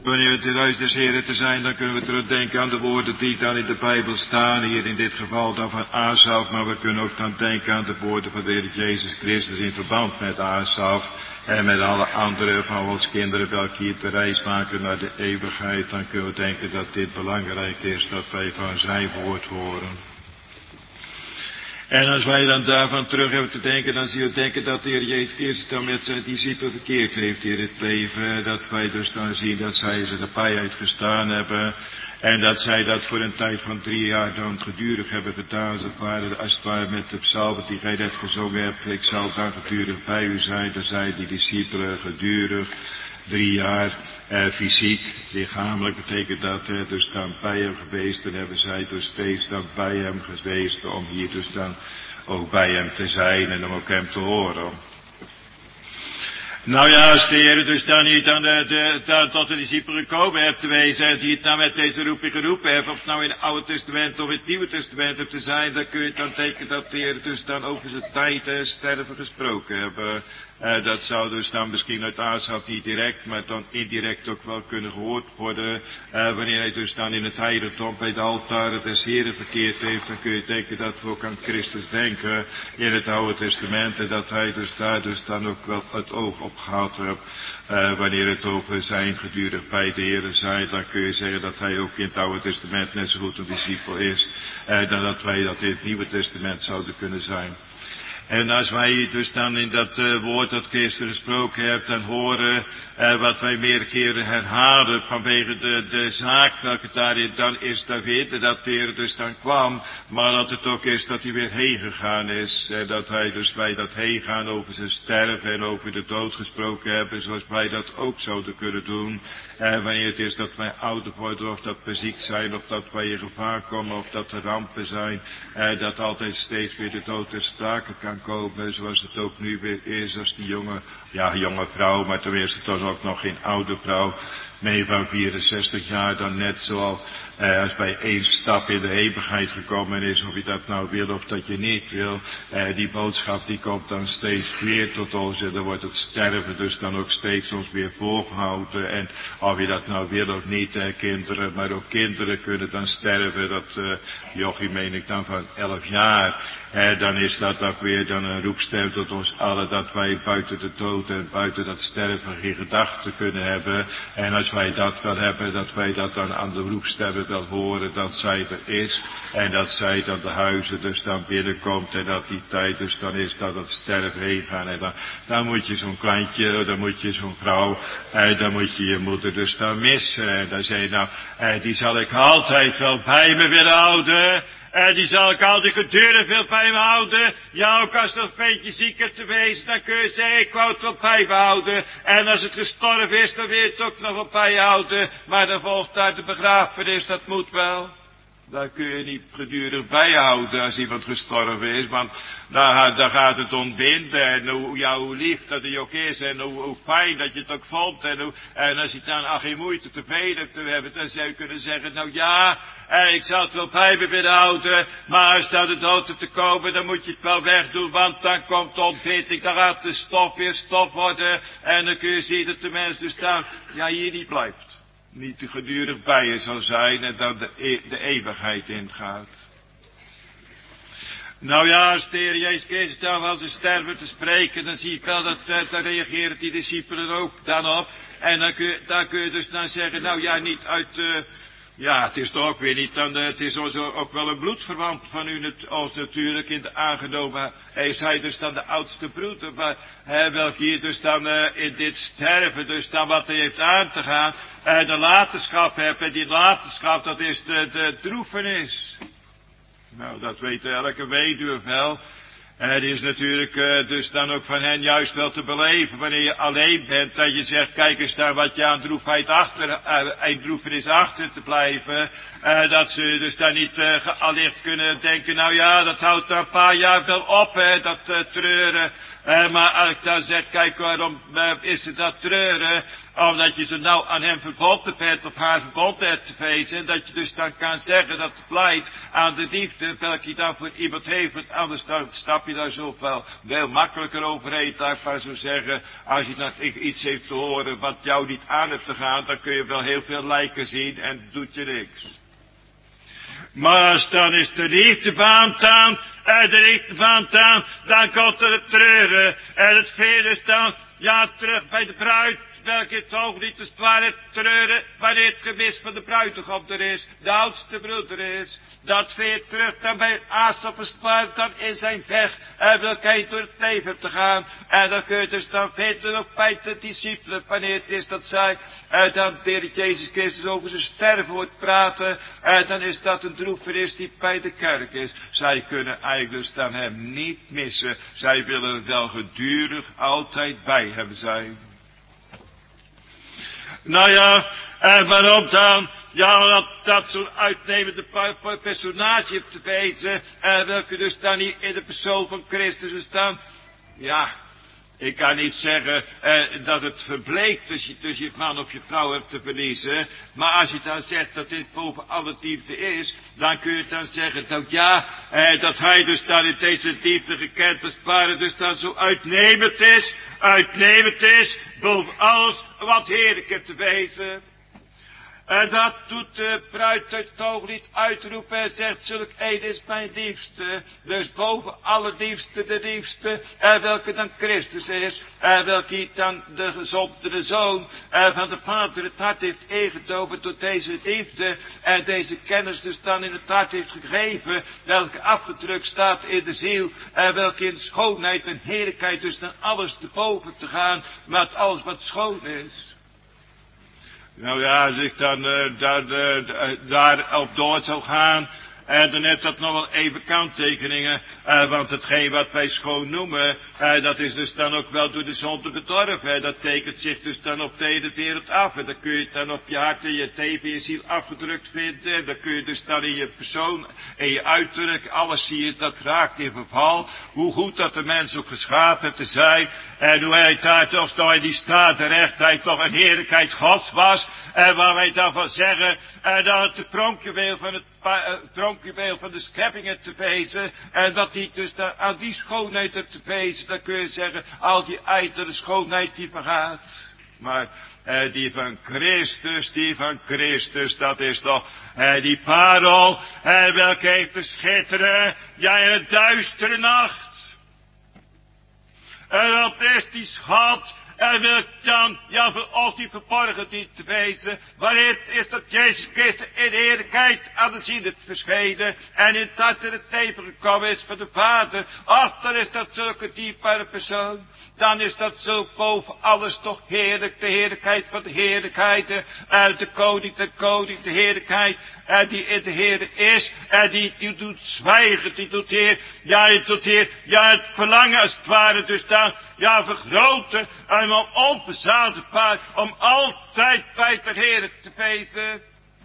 Wanneer we het huis des Heren te zijn, dan kunnen we terugdenken aan de woorden die dan in de Bijbel staan. Hier in dit geval dan van Asaf, maar we kunnen ook dan denken aan de woorden van de Heer Jezus Christus in verband met Asaf. En met alle andere van ons kinderen welke hier de reis maken naar de eeuwigheid. Dan kunnen we denken dat dit belangrijk is, dat wij van zijn woord horen. En als wij dan daarvan terug hebben te denken, dan zien we denken dat de Heer Jezus Christus dan met zijn discipelen verkeerd heeft in het leven. Dat wij dus dan zien dat zij ze de paai uitgestaan hebben. En dat zij dat voor een tijd van 3 jaar dan gedurig hebben gedaan. Als het ware met de psalmen die gij net gezongen hebt. Ik zal dan gedurig bij u zijn. Dan zijn die discipelen gedurig 3 jaar fysiek, lichamelijk betekent dat, dus dan bij hem geweest. En hebben zij dus steeds dan bij hem geweest om hier dus dan ook bij hem te zijn en om ook hem te horen. Nou ja, als de Heer dus dan niet dan tot de discipelen gekomen hebt te wezen, die het nou met deze roeping geroepen heeft, of het nou in het Oude Testament of in het Nieuwe Testament hebt te zijn, dan kun je dan tekenen dat de Heer dus dan over zijn tijd sterven gesproken hebben. Dat zou dus dan misschien uit Asaf niet direct, maar dan indirect ook wel kunnen gehoord worden. Wanneer hij dus dan in het heiligdom bij de altaren des Heren verkeerd heeft, dan kun je denken dat we ook aan Christus denken in het Oude Testament. En dat hij dus daar dus dan ook wel het oog op gehad heeft. Wanneer het over zijn gedurig bij de Heren zijn, dan kun je zeggen dat hij ook in het Oude Testament net zo goed een discipel is. Dan dat wij dat in het Nieuwe Testament zouden kunnen zijn. En als wij dus dan in dat woord dat Christus gesproken hebt, dan horen wat wij meerdere keren herhalen vanwege de zaak welke daarin dan is te weten, dat de Heer dus dan kwam, maar dat het ook is dat hij weer heen gegaan is. En dat hij dus bij dat heen gaan over zijn sterven en over de dood gesproken hebben, zoals wij dat ook zouden kunnen doen. Wanneer het is dat wij ouder worden, of dat we ziek zijn, of dat wij in gevaar komen, of dat er rampen zijn, dat altijd steeds weer de dood ter sprake kan komen, zoals het ook nu weer is als die jonge vrouw, maar tenminste toch ook nog geen oude vrouw, nee, van 64 jaar, dan net zoals als bij 1 stap in de eeuwigheid gekomen is, of je dat nou wil of dat je niet wil, die boodschap die komt dan steeds weer tot ons en dan wordt het sterven dus dan ook steeds ons weer voorgehouden. En of je dat nou wil of niet, kinderen, maar ook kinderen kunnen dan sterven, dat jochie meen ik dan van 11 jaar. Dan is dat ook weer dan een roepstem tot ons allen, dat wij buiten de dood en buiten dat sterven geen gedachten kunnen hebben. En als wij dat wel hebben, dat wij dat dan aan de roepstemmen wel horen, dat zij er is. En dat zij dan de huizen dus dan binnenkomt en dat die tijd dus dan is dat het sterven heen gaan. En dan moet je zo'n kleintje, dan moet je zo'n vrouw, dan moet je je moeder dus dan missen. En dan zei je nou, die zal ik altijd wel bij me willen houden. Die zal ik altijd gedurig veel bij me houden. Ja, ook als het een beetje ziek is te wezen, dan kun je zeggen, ik wou het wel bij me houden. En als het gestorven is, dan wil je het ook nog wel bij je houden. Maar dan volgt uit de begrafenis, dat moet wel. Daar kun je niet gedurig bijhouden als iemand gestorven is, want daar gaat het ontbinden. En hoe lief dat hij ook is en hoe fijn dat je het ook vond. En als je dan geen moeite te veel hebt te hebben, dan zou je kunnen zeggen, nou ja, ik zou het wel bij me willen houden, maar als dat de dood te komen, dan moet je het wel wegdoen, want dan komt de ontbinding, dan gaat de stof weer stof worden. En dan kun je zien dat de mens dus dan, hier niet blijft. Niet te gedurig bij je zal zijn en dan de eeuwigheid ingaat. Nou ja, als de Heer Jezus Christus dan van zijn sterven te spreken, dan zie je wel dat daar reageren die discipelen ook dan op. En dan kun je dus dan zeggen, nou ja, niet uit het is toch ook weer niet dan, het is ook wel een bloedverwant van u, ons natuurlijk in de aangenomen. Hij is hij dus dan de oudste broeder, maar welke hier dus dan in dit sterven, dus dan wat hij heeft aan te gaan, de latenschap hebt. En die latenschap, dat is de droefenis. Nou, dat weet elke weduwe wel. En het is natuurlijk dus dan ook van hen juist wel te beleven, wanneer je alleen bent, dat je zegt, kijk eens daar wat je aan droefheid droefenis achter te blijven. Dat ze dus dan niet allicht kunnen denken, nou ja, dat houdt er een paar jaar wel op, dat treuren. Maar als ik dan zeg, kijk, waarom is het dat treuren? Omdat je zo nauw aan hem verbonden bent, of haar verbonden hebt te wezen. Dat je dus dan kan zeggen dat het leidt aan de liefde, welke je dan voor iemand heeft. Want anders dan stap je daar zo veel makkelijker overheen. Dat ik maar zo zeggen, als je dan iets heeft te horen wat jou niet aan hebt te gaan, dan kun je wel heel veel lijken zien en doet je niks. Maar als dan is de liefde vandaan, dan komt er het treuren. En het veel is dan, ja, terug bij de bruid, welke het ook niet als het ware treuren, wanneer het gemis van de bruidegom er is, de oudste broeder is. Dat veert terug dan bij Asaf als het ware dan in zijn weg, en wil hij door het leven te gaan. En dan kun je dus dan vinden ook bij de discipelen, wanneer het is dat zij dan de Heer Jezus Christus over zijn sterven hoort praten, dan is dat een droefenis die bij de kerk is. Zij kunnen eigenlijk dus dan hem niet missen. Zij willen wel gedurig altijd bij hem zijn. Nou ja, en waarom dan? Ja, dat zo'n uitnemende personage hebt te wezen, welke dus dan niet in de persoon van Christus is dan. Ja, ik kan niet zeggen dat het verbleekt dus je man of je vrouw hebt te verliezen. Maar als je dan zegt dat dit boven alle liefde is, dan kun je dan zeggen dat ja, dat hij dus dan in deze liefde gekend als het ware dus dan zo uitnemend is, boven alles wat heerlijk hebt te wezen. En dat doet de bruid het Hooglied uitroepen en zegt, zulk een is mijn liefste. Dus boven alle liefste de liefste, welke dan Christus is, welke dan de gezondere Zoon van de Vader het hart heeft ingetogen tot deze liefde. En deze kennis dus dan in het hart heeft gegeven, welke afgedrukt staat in de ziel. Welke in schoonheid en heerlijkheid dus dan alles te boven te gaan, met alles wat schoon is. Nou ja, als ik dan daar op door zou gaan, dan heeft dat nog wel even kanttekeningen, want hetgeen wat wij schoon noemen, dat is dus dan ook wel door de zonde bedorven. Dat tekent zich dus dan op de hele wereld af. En dan kun je het dan op je hart en je leven, je ziel afgedrukt vinden. En dan kun je dus dan in je persoon, in je uiterlijk, alles zie je, dat raakt in verval. Hoe goed dat de mens ook geschapen te zijn. En hoe hij daar toch nog in die staat de rechtheid toch een heerlijkheid Gods was. En waar wij dan van zeggen, dat het de pronkjuweel van de scheppingen te wezen, en dat die dus daar aan die schoonheid hebt te wezen, dan kun je zeggen, al die ijdele schoonheid die vergaat. Maar die van Christus, dat is toch die parel, welke heeft te schitteren, ja, in een duistere nacht. En dat is die schat. En wil ik dan, ja, voor ons die verborgen die te wezen, wanneer is dat Jezus Christus in de heerlijkheid aan de ziel heeft verschenen, en in het hart in het leven gekomen is van de Vader. Ach, dan is dat zulke dierbare persoon. Dan is dat zo boven alles toch heerlijk, de heerlijkheid van de heerlijkheden, de koning, de heerlijkheid, die in de Heer is, die doet zwijgen, die doet Heer, ja, het verlangen als het ware, dus dan, ja, vergroten, en om onbezadigbaar, om altijd bij de Heer te wezen.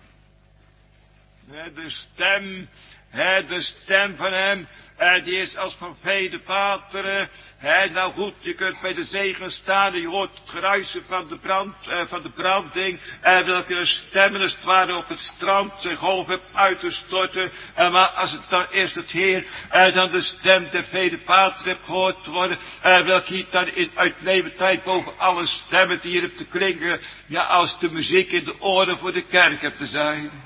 De stem van hem, die is als van vele wateren. Nou goed, je kunt bij de zegen staan en je hoort het geruisen van de branding. Welke stemmen als het ware op het strand zijn golf hebt uit te storten. Maar als het dan is het Heer, dan de stem der vele wateren hebt gehoord worden. Welke je dan in uitnemendheid boven alle stemmen die hier hebt te klinken. Ja, als de muziek in de oren voor de kerk hebt te zijn.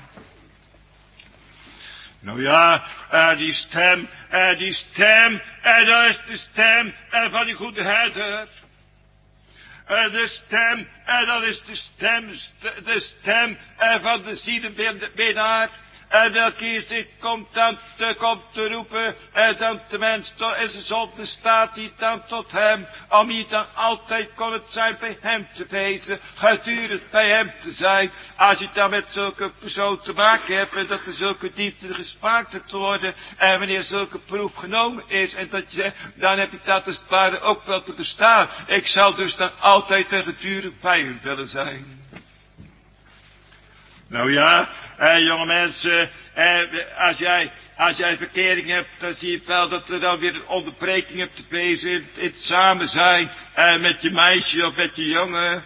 Nou ja, die stem, dat is de stem van die goede herder. De stem, dat is de stem van de zielenbinnaar. Welke hier zich komt te roepen, dan de mens in zijn zonde staat hij dan tot hem, om hier dan altijd kon het zijn bij hem te wezen, gedurig bij hem te zijn. Als je dan met zulke persoon te maken hebt, en dat er zulke diepte gesmaakt hebt te worden, en wanneer zulke proef genomen is, en dat je, dan heb je dat als het ware ook wel te bestaan. Ik zal dus dan altijd en gedurig bij hem willen zijn. Nou ja, jonge mensen, als jij verkering hebt, dan zie je wel dat er dan weer een onderbreking hebt te wezen in het samen zijn met je meisje of met je jongen.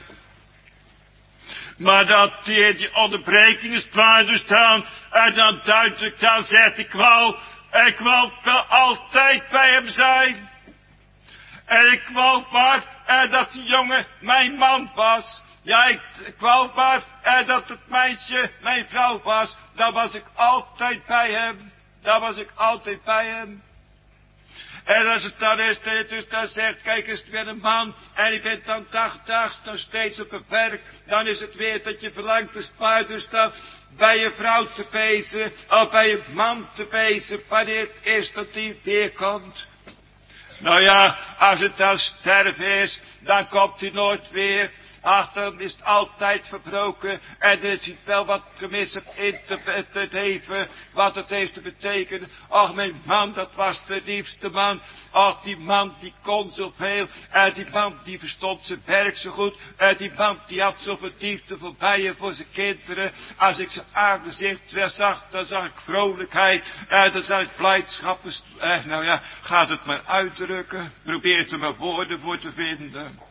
Maar dat die onderbreking is waar dus dan, en dan duidelijk dan zegt, ik wou wel altijd bij hem zijn. En ik wou maar dat die jongen mijn man was. Ja, ik wou maar dat het meisje mijn vrouw was. Dan was ik altijd bij hem. Dan was ik altijd bij hem. En als het dan is, dus dan zegt, kijk eens, weer een man, en je bent dan dagelijks nog steeds op het werk, dan is het weer dat je verlangt te sparen, dus dan bij je vrouw te pezen, of bij je man te pezen, wanneer het is dat die weer komt. Nou ja, als het dan sterven is, dan komt hij nooit weer. Ach, dan is het altijd verbroken. En er ziet wel wat gemis in te leven. Wat het heeft te betekenen. Ach, mijn man, dat was de liefste man. Ach, die man, die kon zoveel. Die man, die verstond zijn werk zo goed. Die man, die had zoveel liefde voor bijen, voor zijn kinderen. Als ik zijn aangezicht weer zag, dan zag ik vrolijkheid. Dan zag ik blijdschap. Nou ja, gaat het maar uitdrukken. Probeer er maar woorden voor te vinden.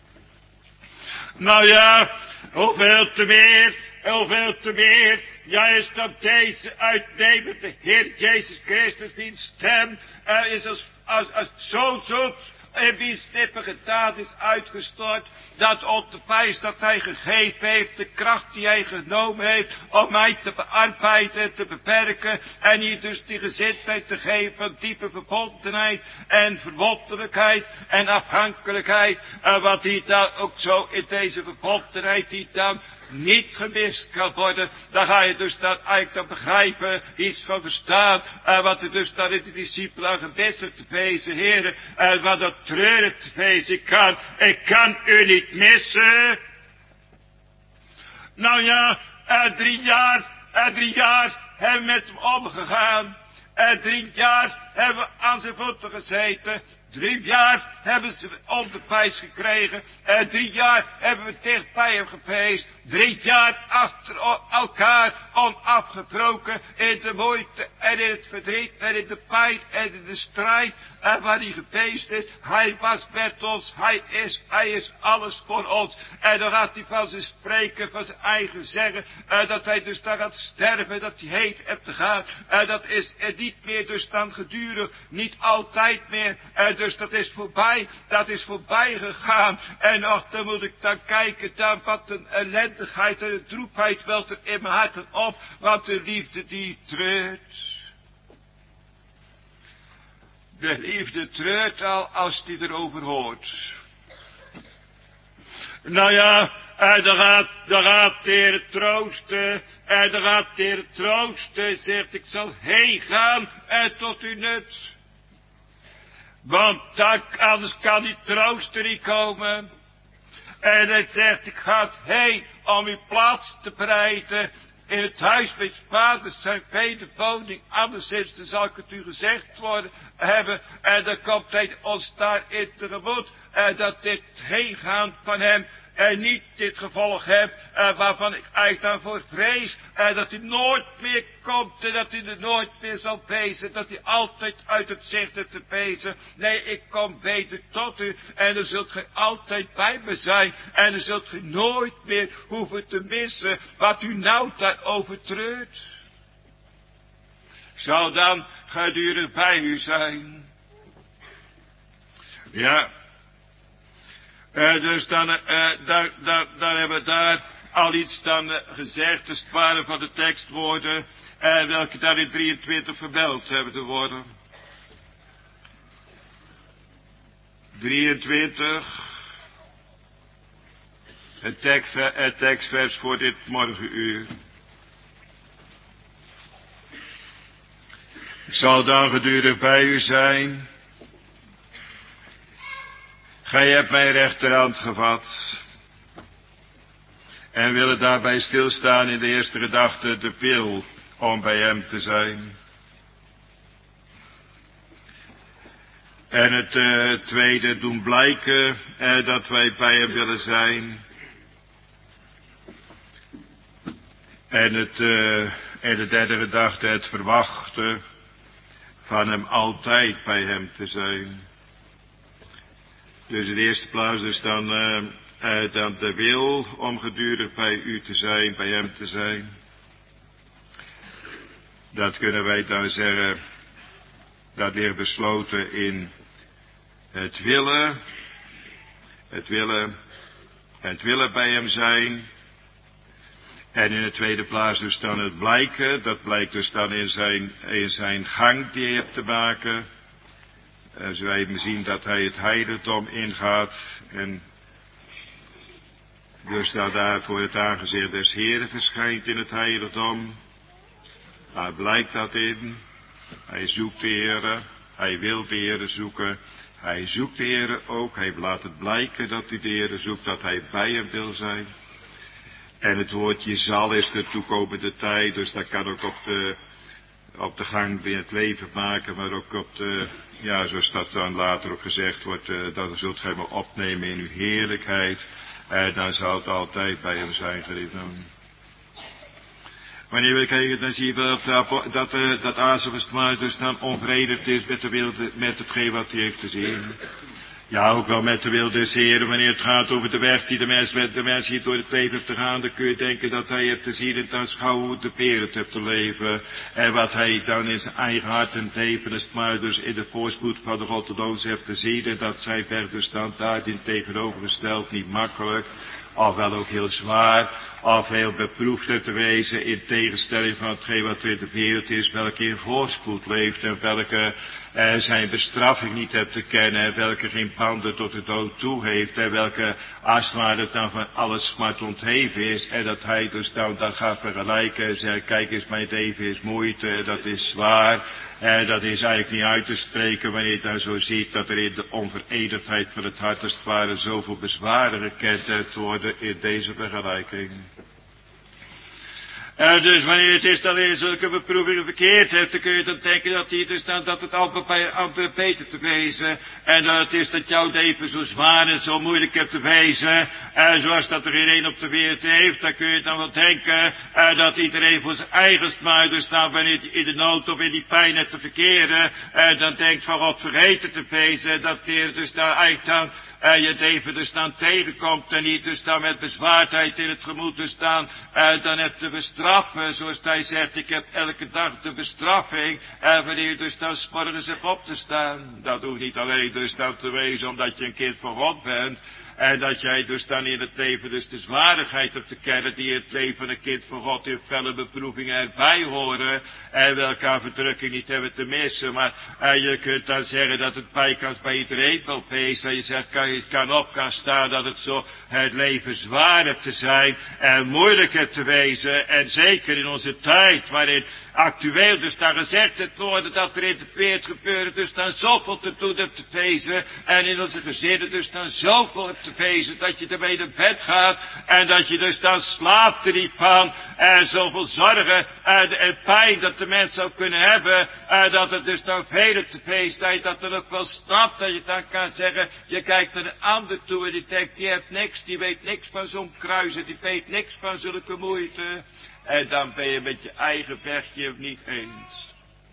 Nou ja, hoeveel te meer, ja is dat deze uitnemende Heer Jezus Christus, wiens stem is als zo zoet, en wiens nippige daad is uitgestort, dat op de wijs dat hij gegeven heeft, de kracht die hij genomen heeft, om mij te bearbeiden en te beperken, en hier dus die gezindheid te geven van diepe verbondenheid en verwonderlijkheid en afhankelijkheid, wat hier dan ook zo in deze verbondenheid die dan niet gemist kan worden, dan ga je dus dan eigenlijk dan begrijpen, iets van verstaan, wat er dus dan in de discipelen aan gewisseld te wezen, heren, wat dat treurig te wezen, ik kan u niet missen. Nou ja, 3 jaar hebben we met hem omgegaan, 3 jaar hebben we aan zijn voeten gezeten, 3 jaar hebben ze onderwijs gekregen. 3 jaar hebben we dicht bij hem geweest. 3 jaar achter elkaar onafgebroken in de moeite en in het verdriet en in de pijn en in de strijd. En waar hij geweest is, hij was met ons, hij is alles voor ons. En dan gaat hij van zijn spreken, van zijn eigen zeggen, dat hij dus daar gaat sterven, dat hij heet hebt te gaan. Dat is niet meer dus dan gedurig, niet altijd meer. Dus dat is voorbij gegaan. En ach, dan moet ik dan kijken, dan wat een ellendigheid en een droefheid welt er in mijn harten op, want de liefde die treurt. De liefde treurt al als die erover hoort. Nou ja, en dan gaat de Heer troosten, en dan gaat de Heer troosten, zegt ik zal heen gaan en tot uw nut. Want anders kan die trooster niet komen. En hij zegt, ik ga heen om uw plaats te bereiden in het huis met vaders zijn vele woning. Anderszins dan zal ik het u gezegd worden hebben. En dan komt hij ons daarin tegemoet. En dat dit heen gaan van hem en niet dit gevolg hebt, waarvan ik eigenlijk dan voor vrees, dat hij nooit meer komt en dat hij er nooit meer zal wezen, dat hij altijd uit het zicht te wezen. Nee, ik kom beter tot u en dan zult gij altijd bij me zijn en dan zult gij nooit meer hoeven te missen wat u nou daarover treurt. Zal dan gedurig bij u zijn. Ja. Dus dan hebben we daar al iets dan gezegd, als het ware van de tekstwoorden, welke daar in 23 vermeld hebben te worden. 23, het tekstvers voor dit morgenuur. Ik zal dan gedurig bij u zijn. Gij hebt mijn rechterhand gevat en willen daarbij stilstaan in de eerste gedachte, de wil om bij hem te zijn. En het tweede, doen blijken dat wij bij hem willen zijn. En de derde gedachte, het verwachten van hem altijd bij hem te zijn. Dus in de eerste plaats is dan de wil om gedurig bij u te zijn, bij hem te zijn. Dat kunnen wij dan zeggen, dat ligt besloten in het willen bij hem zijn. En in de tweede plaats dus dan het blijken, dat blijkt dus dan in zijn gang die hij hebt te maken. Als wij zien dat hij het heiligdom ingaat en dus dat daar voor het aangezicht des Heeren verschijnt in het heiligdom. Daar blijkt dat in. Hij zoekt de Heere, hij wil de Heere zoeken. Hij zoekt de Heere ook, hij laat het blijken dat hij de Heere zoekt, dat hij bij hem wil zijn. En het woordje zal is de toekomende tijd, dus dat kan ook op de gang in het leven maken, maar ook op de, ja, zoals dat dan later ook gezegd wordt, dat zult gij me opnemen in uw heerlijkheid. Dan zal het altijd bij hem zijn, geliefden. Wanneer we kijken, dan zien we dat Azovus dus dan onverenigd is met de wereld, met hetgeen wat hij heeft te zien. Ja, ook wel met de wil des Heeren. Wanneer het gaat over de weg die de mens hier door het leven heeft te gaan, dan kun je denken dat hij heeft te zien en te aanschouwen hoe de wereld heeft te leven. En wat hij dan in zijn eigen hart en leven is, maar dus in de voorspoed van de goddeloze heeft te zien. En dat zijn verderstand daarin tegenovergesteld niet makkelijk. Of wel ook heel zwaar, of heel beproefd te wezen in tegenstelling van hetgeen wat er in de wereld is, welke in voorspoed leeft en welke zijn bestraffing niet hebt te kennen en welke geen banden tot de dood toe heeft en welke als het ware dan van alles smart ontheven is en dat hij dus dan gaat vergelijken en zegt, kijk eens, mijn leven is moeite, dat is zwaar. Dat is eigenlijk niet uit te spreken wanneer je dan zo ziet dat er in de onverenigdheid van het hart als het ware zoveel bezwaren gekend worden in deze vergelijking. Dus wanneer het is dat je zulke beproevingen verkeerd hebt, dan kun je dan denken dat hier dus dan dat het altijd bij anderen beter te wezen. En dat het is dat jouw leven zo zwaar en zo moeilijk hebt te wezen. En zoals dat er iedereen op de wereld heeft, dan kun je dan wel denken dat iedereen voor zijn eigen smaak dus dan wanneer in de nood of in die pijn hebt te verkeren. Dan denkt van God vergeten te wezen. Dat er dus daar eigenlijk dan je leven dus dan tegenkomt en niet dus dan met bezwaardheid in het gemoed dus dan hebt te bestraffen. Zoals hij zegt, ik heb elke dag de bestraffing wanneer je dus dan 's morgens hebt op te staan. Dat hoeft niet alleen dus dan te wezen omdat je een kind van God bent. En dat jij dus dan in het leven dus de zwaardigheid hebt te kennen die in het leven van een kind van God in felle beproevingen erbij horen. En welke aan verdrukking niet hebben te missen. Maar je kunt dan zeggen dat het bijkans bij iedereen wel wees. Dat je zegt, kan op kan staan dat het zo het leven zwaar hebt te zijn. En moeilijk hebt te wezen. En zeker in onze tijd waarin actueel dus daar gezegd het worden dat er in het wereld gebeuren dus dan zoveel te doen hebt te wezen. En in onze gezinnen dus dan zoveel hebt te wezen dat je ermee naar bed gaat. En dat je dus dan slaapt er niet van. En zoveel zorgen en pijn dat de mens zou kunnen hebben. Dat het dus dan veel te wezen dat je dat dan ook wel snapt. Dat je dan kan zeggen, je kijkt naar een ander toe en die denkt, die heeft niks, die weet niks van zo'n kruisen, die weet niks van zulke moeite. En dan ben je met je eigen vechtje niet eens.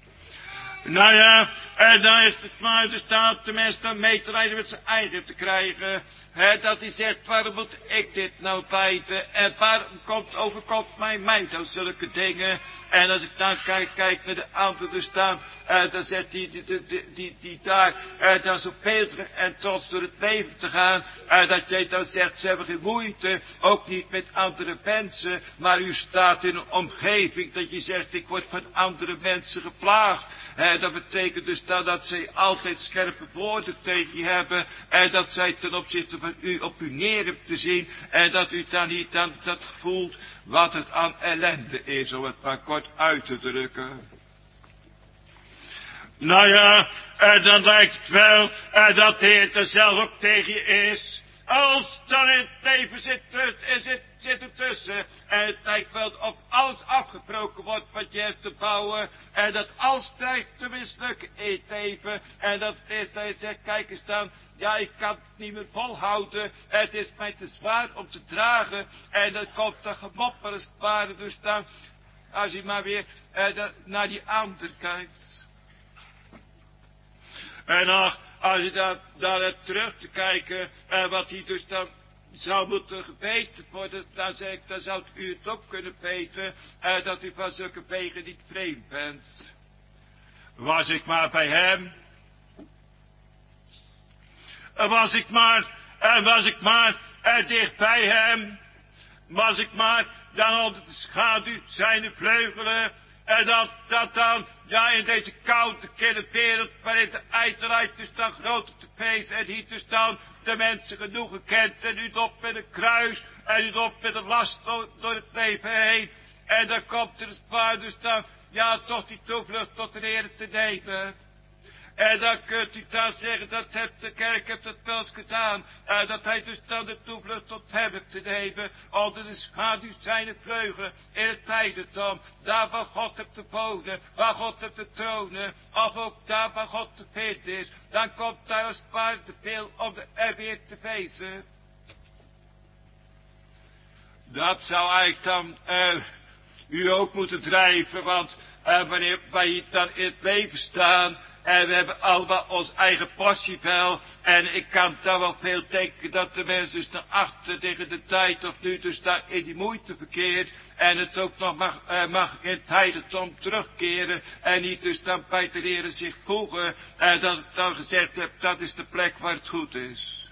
Nou ja, en dan is het maar de staat de mens dan mee te rijden met zijn eigen te krijgen. Dat hij zegt, waarom moet ik dit nou bijten? En waarom overkomt mij dan zulke dingen? En als ik dan kijk naar de anderen dus dan zegt die daar dan zo peterig en trots door het leven te gaan. Dat jij dan zegt, ze hebben geen moeite, ook niet met andere mensen. Maar u staat in een omgeving dat je zegt, ik word van andere mensen geplaagd. Dat betekent dus dat zij altijd scherpe woorden tegen je hebben. En dat zij ten opzichte van u op u neer hebt te zien. En dat u dan niet dan dat voelt wat het aan ellende is, om het maar kort uit te drukken. Nou ja, dan lijkt het wel dat de Heer er zelf ook tegen je is. Als dan in het leven zit ertussen. En het lijkt wel of alles afgebroken wordt wat je hebt te bouwen. En dat alles dreigt te mislukken in het leven. En dat het is dat je zegt, kijk eens dan. Ja, ik kan het niet meer volhouden. Het is mij te zwaar om te dragen. En dan komt dat gemopper als het ware. Dus dan, als je maar weer naar die ander kijkt. En als je daar terug te kijken, wat hij dus dan zou moeten gebeten worden, dan zeg ik, dan zou u het op kunnen beten, dat u van zulke wegen niet vreemd bent. Was ik maar bij hem, was ik maar dicht bij hem, was ik maar dan onder de schaduw zijn vleugelen. En dat dan, ja, in deze koude, kille wereld, waarin de ijdelheid dus dan groter te feesten en hier dus dan de mensen genoegen kent. En u op met een kruis, en u op met een last door het leven heen. En dan komt er een paar dus dan, ja, toch die toevlucht tot de Heer te nemen. En dan kunt u dan zeggen, dat de kerk heeft dat wel eens gedaan. Dat hij dus dan de toevlucht tot hem hebt te nemen. Onder de schaduw zijn vleugelen in het tijdendom. Daar waar God hebt te wonen, waar God hebt te tronen. Of ook daar waar God te vinden is. Dan komt daar als het ware te veel om er weer te feesten. Dat zou eigenlijk dan u ook moeten drijven. Want wanneer wij dan in het leven staan. En we hebben allemaal ons eigen passie wel. En ik kan daar wel veel denken dat de mens dus naar achter tegen de tijd of nu dus daar in die moeite verkeert. En het ook nog mag in tijdendom terugkeren. En niet dus dan bij de Heer zich voegen. En dat ik dan gezegd heb, dat is de plek waar het goed is.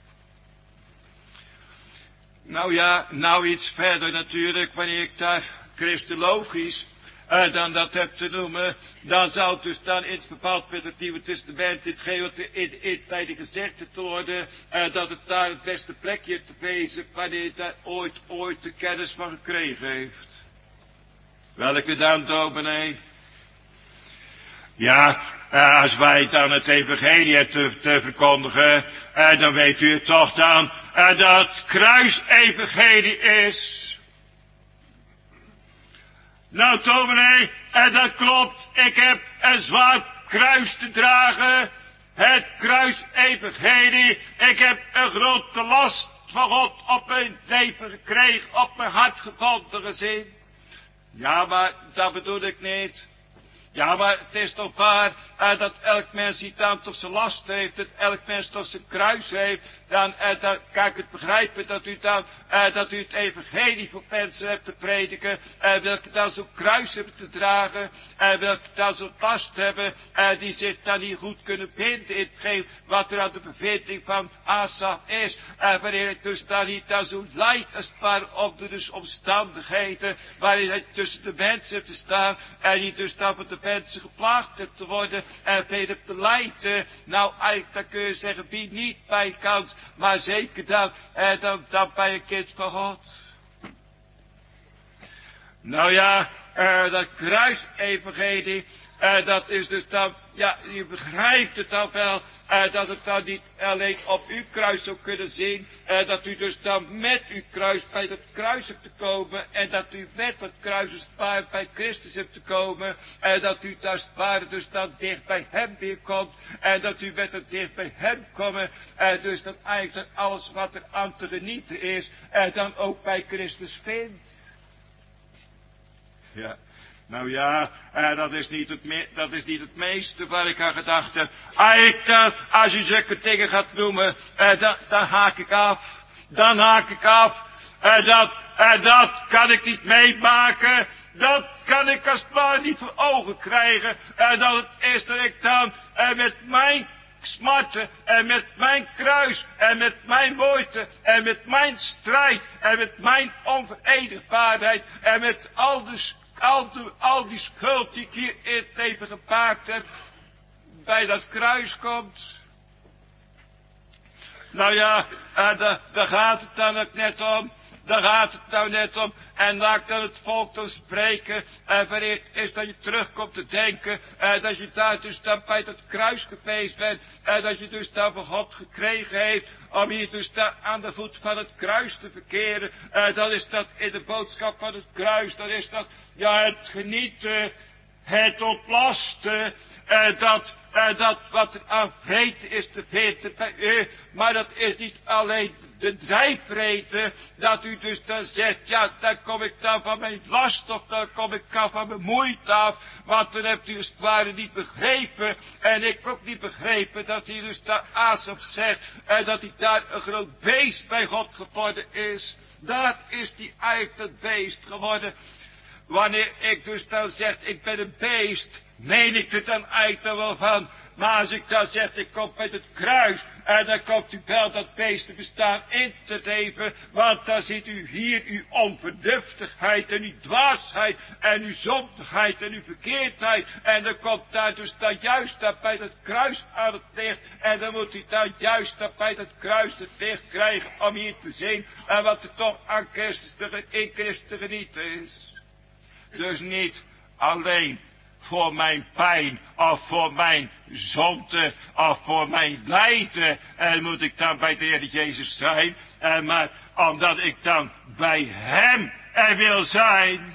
Nou ja, nou iets verder natuurlijk, wanneer ik daar christologisch dan dat heb te noemen, dan zou het dus dan in het verband met het Nieuwe Testament, hetgeen wat in tijden gezegd te worden, dat het daar het beste plekje te wezen, wanneer je daar ooit de kennis van gekregen heeft. Welke dan, dominee? Ja, als wij dan het evangelie hebben te verkondigen, dan weet u het toch dan, dat kruisevangelie is. Nou, dominee, dat klopt. Ik heb een zwaar kruis te dragen. Het kruisevangelie. Ik heb een grote last van God op mijn leven gekregen, op mijn hart gebonden gezien. Ja, maar dat bedoel ik niet. Ja, maar het is toch waar dat elk mens die dan toch zijn last heeft, dat elk mens toch zijn kruis heeft, dan kan ik het begrijpen dat u het evangelie voor mensen hebt te prediken, welke dan zo'n kruis hebben te dragen, welke dan zo'n last hebben, die zich dan niet goed kunnen vinden in hetgeen wat er aan de bevinding van Asaf is, wanneer het dus dan niet dan zo lijdt als het ware op de dus omstandigheden, waarin hij tussen de mensen heeft te staan, en die dus dan van de mensen geplaagd hebt te worden en veel hebt te lijden. Nou, eigenlijk dan kun je zeggen, wie niet bij kans, maar zeker dan bij een kind van God. Nou ja, dat kruisevangelie, dat is dus dan, ja, je begrijpt het dan wel, dat het dan niet alleen op uw kruis zou kunnen zien, dat u dus dan met uw kruis bij dat kruis hebt te komen, en dat u met dat kruis als het ware bij Christus hebt te komen, en dat u als het ware dus dan dicht bij hem weer komt, en dat u met het dicht bij hem komen, dus dat eigenlijk alles wat er aan te genieten is, dan ook bij Christus vindt. Ja. Nou ja, dat is niet het meeste waar ik aan gedacht heb. Als u zulke dingen gaat noemen, dan haak ik af. Dan haak ik af. Dat kan ik niet meemaken. Dat kan ik als het ware niet voor ogen krijgen. Dat het is dat ik dan met mijn smarten en met mijn kruis en met mijn moeite en met mijn strijd en met mijn onverenigbaarheid en met al die schuld die ik hier in het leven gepaard heb, bij dat kruis komt. Nou ja, daar gaat het dan ook net om. daar gaat het nou net om. En laat dan het volk dan spreken. En wanneer is dat je terugkomt te denken. Dat je daar dus dan bij dat kruis geweest bent. En dat je dus daar van God gekregen heeft. Om hier dus daar aan de voet van het kruis te verkeren. Dan is dat in de boodschap van het kruis. Dan is dat, ja, het genieten. Het ontlasten. Dat wat er aan vrede is te vinden bij u. Maar dat is niet alleen de drijfreden. Dat u dus dan zegt. Ja, dan kom ik dan van mijn last. Of dan kom ik dan van mijn moeite af. Want dan hebt u als het ware niet begrepen. En ik ook niet begrepen. Dat hij dus daar Asaf zegt. En dat hij daar een groot beest bij God geworden is. Daar is hij eigenlijk dat beest geworden. Wanneer ik dus dan zeg, ik ben een beest, meen ik er dan eigenlijk dan wel van. Maar als ik dan zeg, ik kom met het kruis, en dan komt u wel dat beestenbestaan in te leven. Want dan ziet u hier uw onvernuftigheid en uw dwaasheid en uw zondigheid en uw verkeerdheid. En dan komt daar dus dan juist daar bij dat kruis aan het licht. En dan moet u dan juist daar bij dat kruis het licht krijgen om hier te zien. En wat er toch aan Christus in Christus te genieten is. Dus niet alleen voor mijn pijn, of voor mijn zonde, of voor mijn lijden, moet ik dan bij de Heer Jezus zijn, maar omdat ik dan bij Hem wil zijn.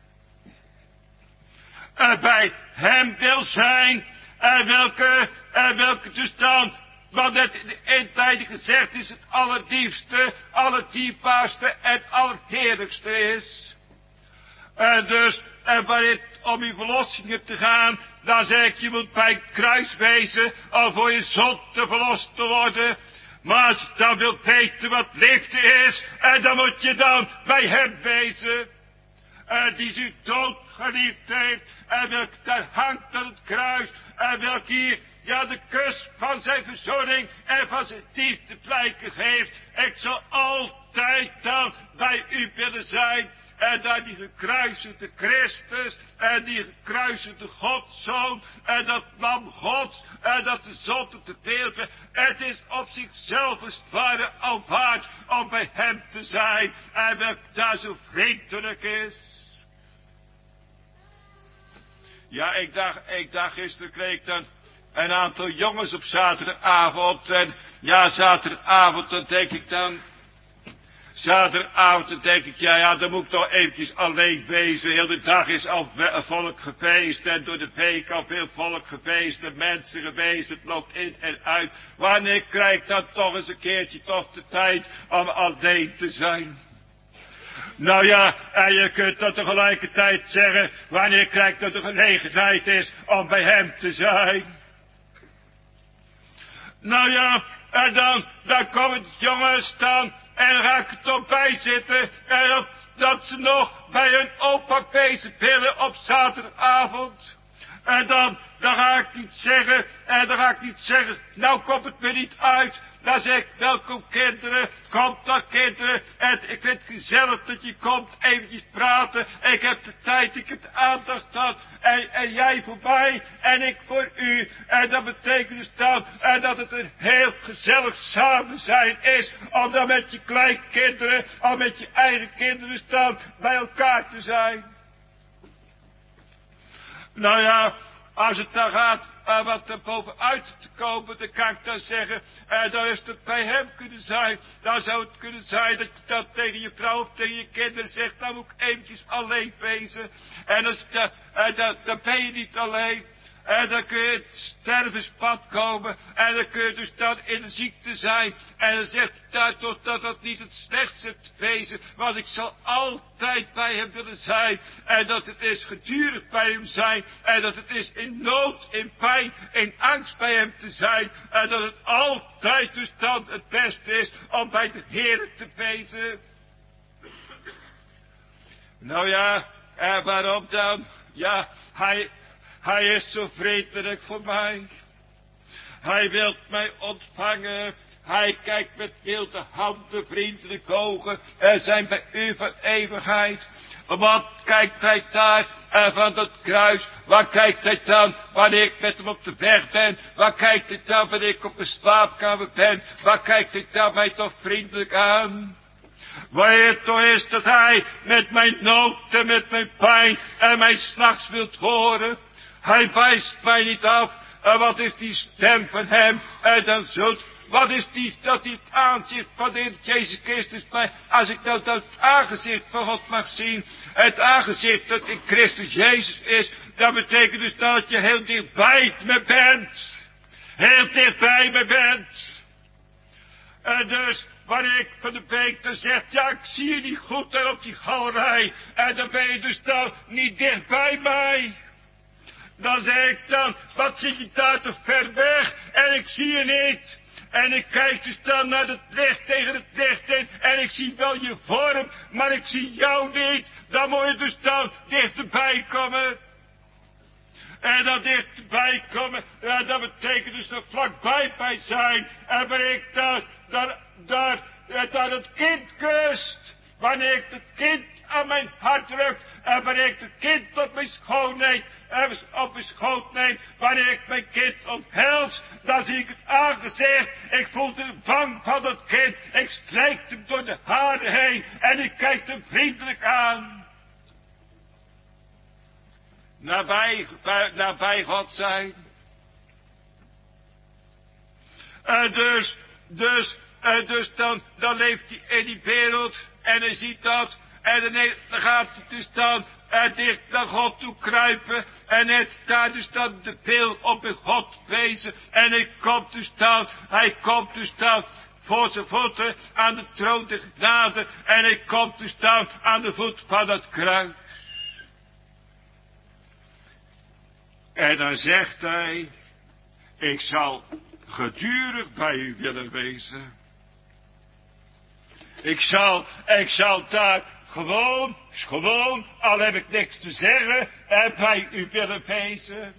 Bij Hem wil zijn, welke dus dan, wat het in de eindtijden gezegd is, het allerdiefste, allerdierbaarste en allerheerlijkste is. En dus, wanneer het om uw verlossing hebt te gaan, dan zeg ik, je moet bij het kruis wezen, om voor je zonde verlost te worden. Maar als je dan wilt weten wat liefde is, dan moet je dan bij Hem wezen. Die u dood geliefd heeft, en welk daar hangt aan het kruis, en welk hier, ja, de kus van zijn verzoening en van zijn liefde blijken geeft. Ik zal altijd dan bij u willen zijn. En dat die gekruisigde Christus, en die gekruisigde Godszoon, en dat lam Gods, en dat de zonde te beelden. Het is op zichzelf als het ware al waard om bij Hem te zijn, en welk daar zo vriendelijk is. Ja, ik dacht gisteren kreeg ik dan een aantal jongens op zaterdagavond, en ja, zaterdagavond, dan denk ik dan... Zaterdagavond denk ik, ja, dan moet ik toch eventjes alleen wezen. Heel de dag is al volk geweest en door de week al veel volk geweest en mensen geweest. Het loopt in en uit. Wanneer krijg ik dan toch eens een keertje toch de tijd om alleen te zijn? Nou ja, en je kunt dan tegelijkertijd zeggen, wanneer krijg ik dan de gelegenheid is om bij Hem te zijn? Nou ja, en dan komen jongens dan... En dan ga ik er toch bij zitten. En dat ze nog bij hun opa bezig willen op zaterdagavond. En dan ga ik niet zeggen. Nou komt het me niet uit. Dan zeg ik, welkom kinderen. Komt dan kinderen. En ik vind het gezellig dat je komt. Eventjes praten. Ik heb de tijd, ik heb de aandacht gehad. En jij voor mij. En ik voor u. En dat betekent dus dan. En dat het een heel gezellig samen zijn is. Om dan met je kleinkinderen. Om met je eigen kinderen dan bij elkaar te zijn. Nou ja, als het dan gaat wat er bovenuit te komen, dan kan ik dan zeggen, dan is het bij Hem kunnen zijn. Dan zou het kunnen zijn dat je dat tegen je vrouw of tegen je kinderen zegt, nou moet ik eventjes alleen wezen. En als dan ben je niet alleen. En dan kun je het stervenspad komen. En dan kun je dus dan in de ziekte zijn. En dan zegt hij daar toch dat dat niet het slechtste te wezen. Want ik zal altijd bij Hem willen zijn. En dat het is gedurig bij Hem zijn. En dat het is in nood, in pijn, in angst bij Hem te zijn. En dat het altijd dus dan het beste is om bij de Heer te wezen. Nou ja, en waarom dan? Ja, Hij is zo vriendelijk voor mij. Hij wil mij ontvangen. Hij kijkt met wilde handen, vriendelijke ogen. En zijn bij u van eeuwigheid. Wat kijkt Hij daar van dat kruis? Waar kijkt Hij dan wanneer ik met Hem op de weg ben? Waar kijkt Hij dan wanneer ik op mijn slaapkamer ben? Waar kijkt Hij dan mij toch vriendelijk aan? Wanneer het toch is dat hij met mijn nood en met mijn pijn en mij 's nachts wilt horen. Hij wijst mij niet af. En wat is die stem van hem? En dan zult, wat is dat het aanzicht van de Heer Jezus Christus mij, als ik nou dat aangezicht van God mag zien, het aangezicht dat in Christus Jezus is, dat betekent dus dat je heel dichtbij me bent. Heel dichtbij me bent. En dus, wanneer ik van de beek dan zeg, ja, ik zie je niet goed daar op die galerij, en dan ben je dus dan niet dicht bij mij. Dan zeg ik dan, wat zit je daar toch ver weg, en ik zie je niet. En ik kijk dus dan naar het licht, tegen het licht in, en ik zie wel je vorm, maar ik zie jou niet. Dan moet je dus dan dichterbij komen. En dat dichterbij komen, ja, dat betekent dus dat vlakbij mij zijn. En wanneer ik daar het kind kust, wanneer ik het kind aan mijn hart druk, en wanneer ik het kind op mijn schoot neem, wanneer ik mijn kind omhels, dan zie ik het aangezicht, ik voel de wang van dat kind, ik strijk hem door de haren heen, en ik kijk hem vriendelijk aan. Nabij God zijn. En dus dan leeft hij in die wereld, en hij ziet dat, en dan gaat hij dus dan dicht naar God toe kruipen, en het daar dus dan de pil op in God wezen, en hij komt dus dan voor zijn voeten aan de troon der genade, en hij komt dus dan aan de voet van het kruis. En dan zegt hij, ik zal gedurig bij u willen wezen. Ik zal daar gewoon, al heb ik niks te zeggen, bij u willen wezen.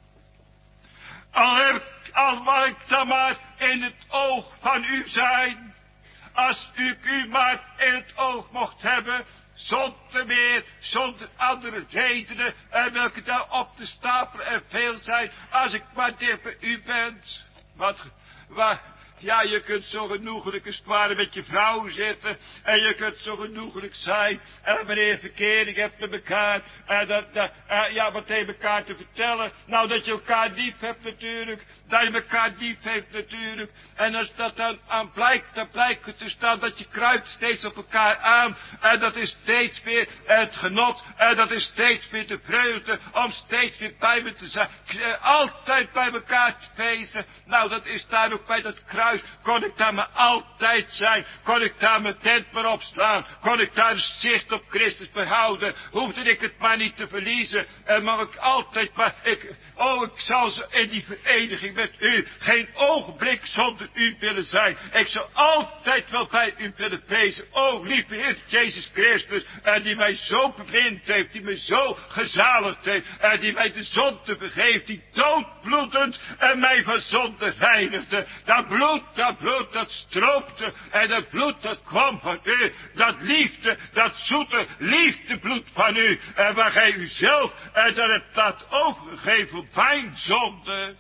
Al mag ik dan maar in het oog van u zijn. Als u maar in het oog mocht hebben, zonder andere redenen, en welke daar op te stapelen en veel zijn, als ik maar dicht bij u ben. Ja, je kunt zo genoeglijk eens maar met je vrouw zitten, en je kunt zo genoeglijk zijn, en wanneer verkering hebt met elkaar, en ja, wat tegen elkaar te vertellen, nou dat je elkaar lief hebt natuurlijk, dat je elkaar lief heeft natuurlijk, en als dat dan aan blijkt, dan blijkt het dus dan dat je kruipt steeds op elkaar aan, en dat is steeds weer het genot, en dat is steeds weer de vreugde, om steeds weer bij me te zijn, altijd bij elkaar te feesten, nou dat is daar ook bij dat kruis. Kon ik daar maar altijd zijn, kon ik daar mijn tent maar opslaan, kon ik daar zicht op Christus behouden, hoefde ik het maar niet te verliezen, en mag ik altijd maar, ik zal zo in die vereniging met u, geen ogenblik zonder u willen zijn, ik zal altijd wel bij u willen wezen, lieve Heer Jezus Christus, en die mij zo bewind heeft, die mij zo gezaligd heeft, en die mij de zonde vergeeft, die doodbloedend en mij van zonde reinigde, dat bloed dat stroopte, en dat bloed dat kwam van u, dat liefde, dat zoete liefdebloed van u, en waar gij u zelf en dat hebt laten overgegeven op mijn zonde.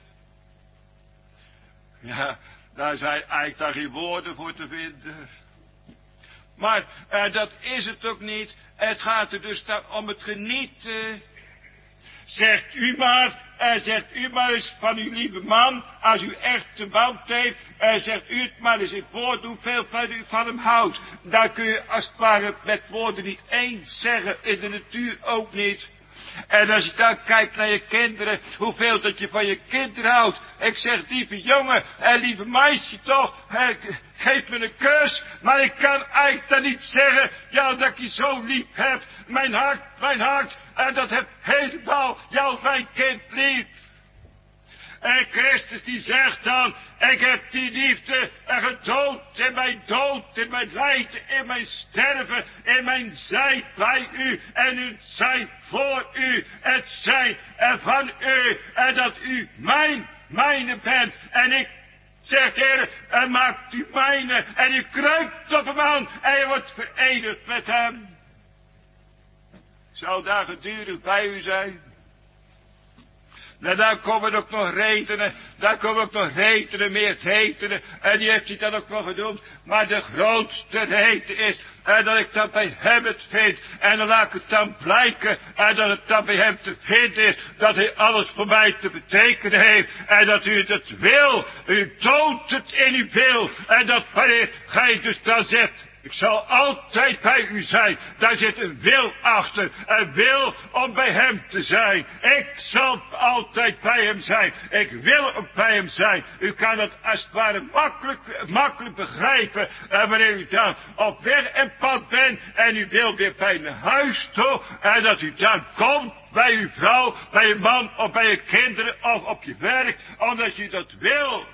Ja, daar zijn eigenlijk daar geen woorden voor te vinden. Maar dat is het ook niet. Het gaat er dus om het genieten. Zegt u maar eens van uw lieve man, als u echt een band heeft, zegt u het maar eens in woord hoeveel u van hem houdt. Daar kun je als het ware met woorden niet eens zeggen, in de natuur ook niet. En als je dan kijkt naar je kinderen, hoeveel dat je van je kinderen houdt. Ik zeg, lieve jongen en lieve meisje toch, geef me een kus. Maar ik kan eigenlijk dan niet zeggen, ja, dat ik je zo lief heb. Mijn hart, en dat heb helemaal jou, mijn kind, lief. En Christus die zegt dan, ik heb die liefde gedood in mijn dood, in mijn lijden, in mijn sterven, in mijn zijn bij u, en het zijn voor u, het zijn van u, en dat u mijne bent, en ik zeg, Heer, en maakt u mijne, en u kruipt op hem aan, en je wordt verenigd met hem. Zou daar gedurig bij u zijn? Nou, dan komen ook nog redenen. Dan komen ook nog redenen, meer redenen. En die heeft hij dan ook nog genoemd. Maar de grootste reden is dat ik dan bij hem het vind. En dan laat ik het dan blijken. En dat het dan bij hem te vinden is. Dat hij alles voor mij te betekenen heeft. En dat u het wil. U toont het in uw wil. En dat wanneer gij dus dan zegt: ik zal altijd bij u zijn. Daar zit een wil achter. Een wil om bij hem te zijn. Ik zal altijd bij hem zijn. Ik wil ook bij hem zijn. U kan het als het ware makkelijk begrijpen. En wanneer u dan op weg en pad bent. En u wil weer bij een huis toe. En dat u dan komt bij uw vrouw, bij uw man of bij uw kinderen of op je werk. Omdat u dat wil.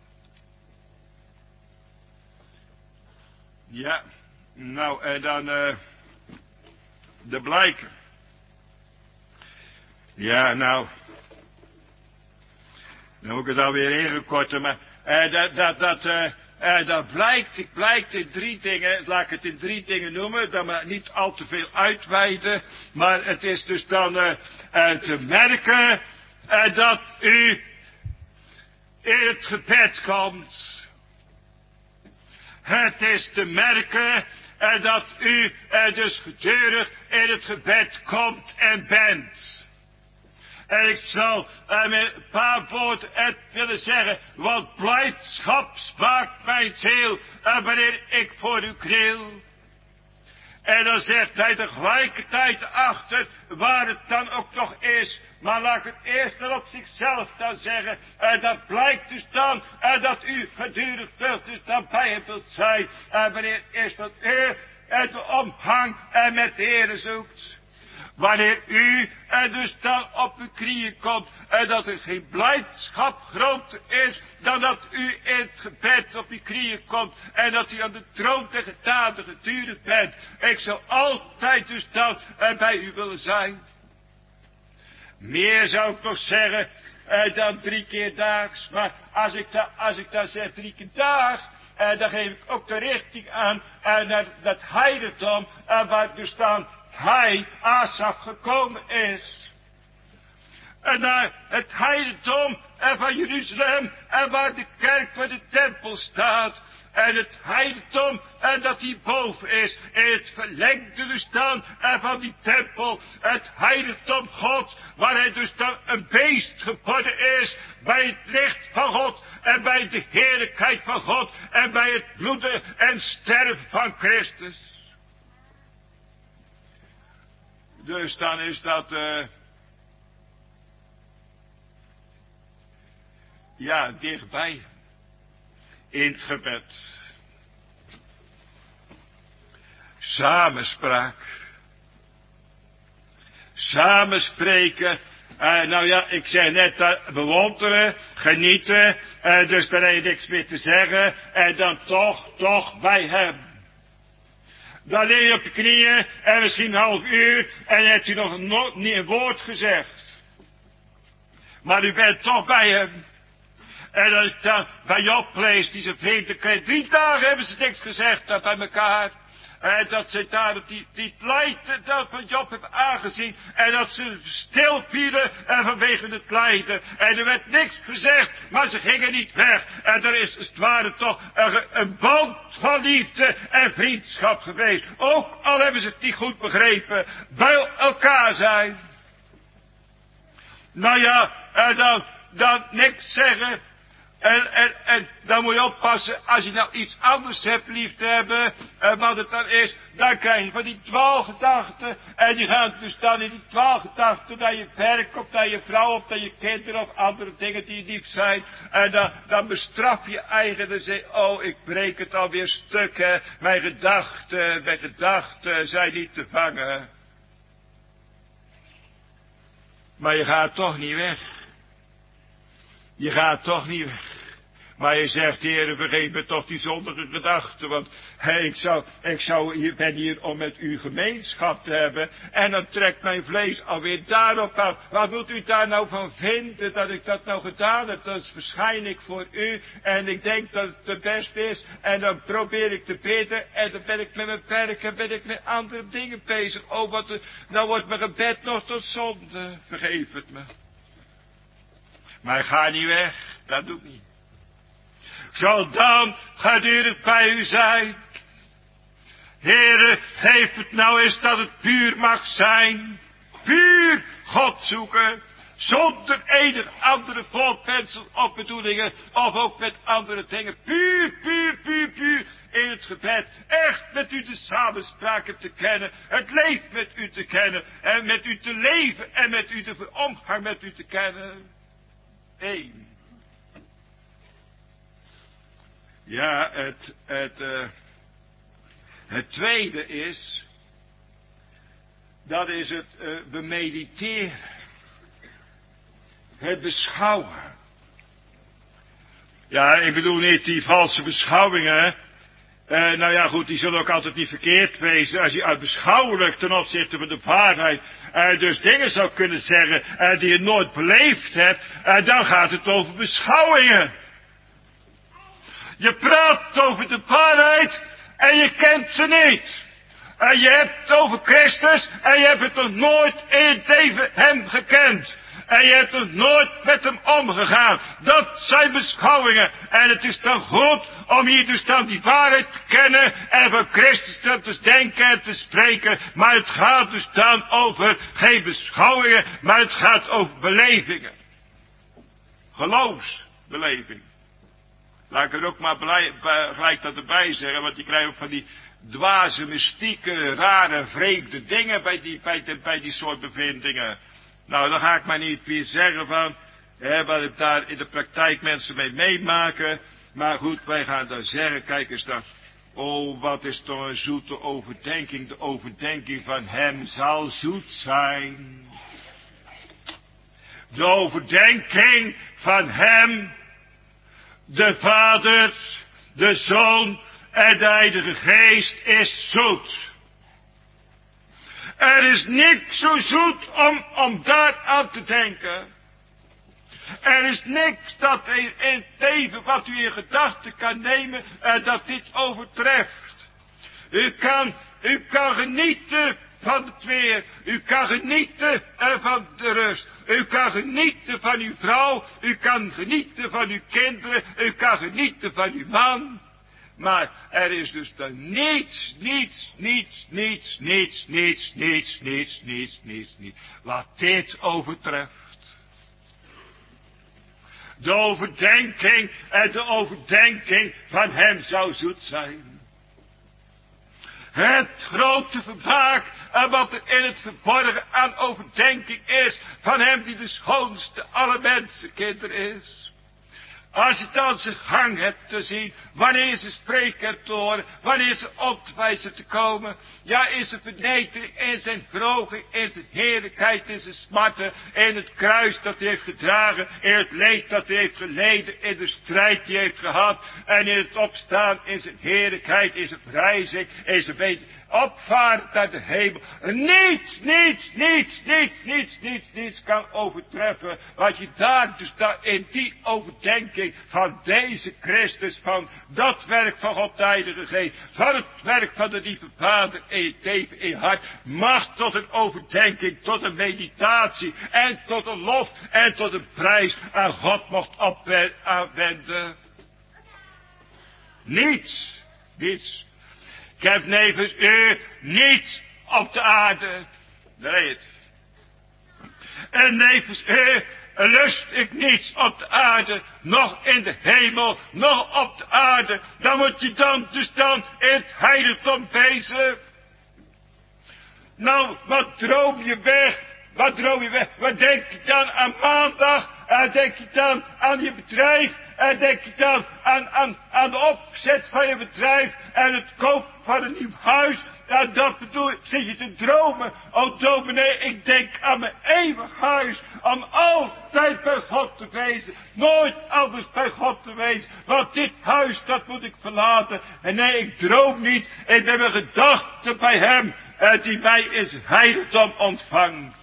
Ja, nou, en dan de blijken. Ja, nou, dan moet ik het alweer ingekorten, maar dat blijkt in 3 dingen, laat ik het in 3 dingen noemen, dan maar niet al te veel uitweiden, maar het is dus dan te merken dat u in het gebed komt. Het is te merken dat u dus gedurig in het gebed komt en bent. En ik zal met een paar woorden het willen zeggen. Want blijdschap smaakt mijn ziel wanneer ik voor u kniel. En dan zegt hij tegelijkertijd achter waar het dan ook nog is. Maar laat ik het eerst dan op zichzelf dan zeggen. En dat blijkt dus dan dat u gedurig wilt dus dan bij hem wilt zijn. En wanneer is dat u de omgang met de Heer zoekt. Wanneer u dus dan op uw knieën komt. En dat er geen blijdschap groter is dan dat u in het gebed op uw knieën komt. En dat u aan de troon der genade gedurig bent. Ik zal altijd dus dan bij u willen zijn. Meer zou ik nog zeggen dan 3 keer daags. Maar als ik dan zeg 3 keer daags, dan geef ik ook de richting aan naar dat heiligdom waar dus dan hij, Asaf, gekomen is. En naar het heiligdom van Jeruzalem en waar de kerk, waar de tempel staat. En het heiligdom dat hierboven is. In het verlengde dus dan van die tempel. Het heiligdom God. Waar hij dus dan een beest geworden is. Bij het licht van God. En bij de heerlijkheid van God. En bij het bloeden en sterven van Christus. Dus dan is dat ja, dichtbij. In het gebed. Samenspraak. Samenspreken. Nou ja, ik zeg net bewonderen, genieten. Dus daar heb je niks meer te zeggen. En dan toch bij hem. Dan lig je op je knieën en misschien een half uur. En hebt u nog niet een woord gezegd. Maar u bent toch bij hem. En als ik dan bij Job lees, die zijn vrienden, 3 dagen hebben ze niks gezegd bij elkaar. En dat ze daar die het lijden dat van Job hebben aangezien. En dat ze stil vielen vanwege het lijden. En er werd niks gezegd, maar ze gingen niet weg. En er is als het ware toch een band van liefde en vriendschap geweest. Ook al hebben ze het niet goed begrepen. Bij elkaar zijn. Nou ja, en dan niks zeggen. En dan moet je oppassen, als je nou iets anders hebt lief te hebben, wat het dan is, dan krijg je van die dwaalgedachten. En die gaan dus dan in die dwaalgedachten naar je werk, of naar je vrouw, of naar je kinderen, of andere dingen die lief zijn. En dan bestraf je eigen, dan zeg je, oh, ik breek het alweer stuk, hè. Mijn gedachten zijn niet te vangen. Maar je gaat toch niet weg. Je gaat toch niet weg. Maar je zegt, Heer, vergeef me toch die zondige gedachten. Want ik ben hier om met u gemeenschap te hebben. En dan trekt mijn vlees alweer daarop aan. Wat moet u daar nou van vinden dat ik dat nou gedaan heb? Dat verschijn ik voor u. En ik denk dat het het beste is. En dan probeer ik te bidden. En dan ben ik met mijn werk en ben ik met andere dingen bezig. Oh, nou wordt mijn gebed nog tot zonde. Vergeef het me. Maar ga niet weg, dat doe ik niet. Zal dan gedurig bij u zijn. Heere, geef het nou eens dat het puur mag zijn. Puur God zoeken. Zonder enig andere voorpensel of bedoelingen. Of ook met andere dingen. Puur, puur, puur, puur in het gebed. Echt met u de samenspraken te kennen. Het leven met u te kennen. En met u te leven. En met u de omgang met u te kennen. 1. Ja, het tweede is. Dat is het bemediteren. Het beschouwen. Ja, ik bedoel niet die valse beschouwingen. Nou ja, goed, die zullen ook altijd niet verkeerd wezen. Als je beschouwelijk ten opzichte van de waarheid dus dingen zou kunnen zeggen die je nooit beleefd hebt, dan gaat het over beschouwingen. Je praat over de waarheid en je kent ze niet. En je hebt het over Christus en je hebt het nog nooit in je leven hem gekend. En je hebt er nooit met hem omgegaan. Dat zijn beschouwingen. En het is dan goed om hier dus dan die waarheid te kennen. En van Christus te denken en te spreken. Maar het gaat dus dan over geen beschouwingen. Maar het gaat over belevingen. Geloofsbeleving. Laat ik er ook maar gelijk dat erbij zeggen. Want je krijgt ook van die dwaze, mystieke, rare, vreemde dingen bij die soort bevindingen. Nou, dan ga ik maar niet meer zeggen van, wat ik daar in de praktijk mensen mee meemaken. Maar goed, wij gaan dan zeggen, kijk eens dan. Oh, wat is toch een zoete overdenking. De overdenking van hem zal zoet zijn. De overdenking van hem, de Vader, de Zoon en de Heilige Geest is zoet. Er is niks zo zoet om daar aan te denken. Er is niks dat in het leven wat u in gedachten kan nemen, dat dit overtreft. U kan genieten van het weer. U kan genieten van de rust. U kan genieten van uw vrouw. U kan genieten van uw kinderen. U kan genieten van uw man. Maar er is dus dan niets, wat dit overtreft. De overdenking en de overdenking van hem zou zoet zijn. Het grote vermaak en wat er in het verborgen aan overdenking is van hem die de schoonste alle mensenkinderen is. Als je dan zijn gang hebt te zien, wanneer ze spreken hebt te horen, wanneer ze opwijzen te komen, ja, in zijn vernedering, in zijn verhoging, in zijn heerlijkheid, in zijn smarten, in het kruis dat hij heeft gedragen, in het leed dat hij heeft geleden, in de strijd die hij heeft gehad, en in het opstaan, in zijn heerlijkheid, in zijn prijzing, in zijn opvaart naar de hemel. Niets kan overtreffen wat je daar dus in die overdenking van deze Christus, van dat werk van God de Heilige Geest, van het werk van de lieve Vader in je leven, in je hart, mag tot een overdenking, tot een meditatie en tot een lof en tot een prijs aan God mocht aanwenden. Niets. Ik heb nevens u niets op de aarde. Reed. En nevens u lust ik niets op de aarde, nog in de hemel, nog op de aarde. Dan moet je dan in het heiligdom wezen. Nou, wat droom je weg? Wat denk je dan aan maandag? Denk je dan aan je bedrijf? Denk je dan aan de opzet van je bedrijf en het kopen van een nieuw huis? Dat bedoel ik, zit je te dromen. O dominee, ik denk aan mijn eeuwig huis. Om altijd bij God te wezen. Nooit anders bij God te wezen. Want dit huis, dat moet ik verlaten. En nee, ik droom niet. Ik ben mijn gedachten bij hem. Die mij in zijn heiligdom ontvangt.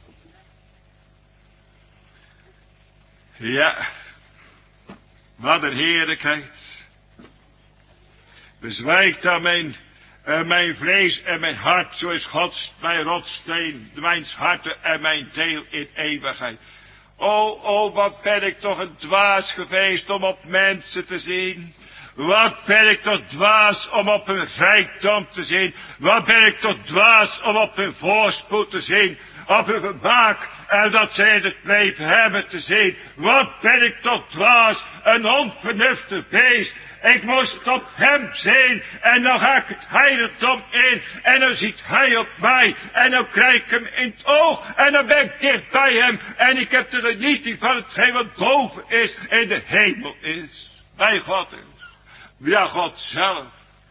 Ja. Wat een heerlijkheid. Bezwijkt aan mijn vlees en mijn hart, zo is God mijn rotssteen, mijn harte en mijn deel in eeuwigheid. Wat ben ik toch een dwaas geweest om op mensen te zien. Wat ben ik toch dwaas om op hun rijkdom te zien. Wat ben ik toch dwaas om op hun voorspoed te zien. Op hun vermaak en dat zij het leven hebben te zien. Wat ben ik toch dwaas, een onvernuftig beest. Ik moest op hem zien en dan ga ik het heiligdom in en dan ziet hij op mij en dan krijg ik hem in het oog en dan ben ik dicht bij hem en ik heb de genieting van hetgeen wat boven is in de hemel is. Bij God is. Ja, God zelf.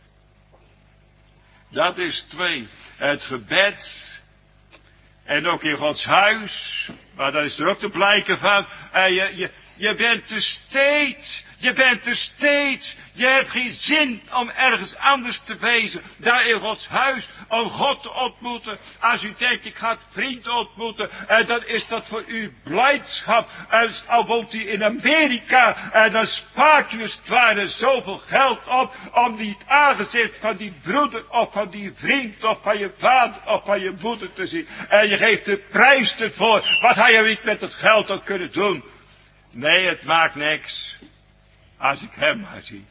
Dat is 2. Het gebed. En ook in Gods huis. Maar dat is er ook te blijken van. Je bent er steeds. Je hebt geen zin om ergens anders te wezen. Daar in Gods huis. Om God te ontmoeten. Als u denkt, ik ga vrienden ontmoeten. En dan is dat voor u blijdschap. En al woont u in Amerika. En dan spaart u als het ware zoveel geld op. Om niet het aangezicht van die broeder. Of van die vriend. Of van je vader. Of van je moeder te zien. En je geeft de prijs ervoor. Wat had je niet met het geld ook kunnen doen? Nee, het maakt niks. Als ik hem maar zie.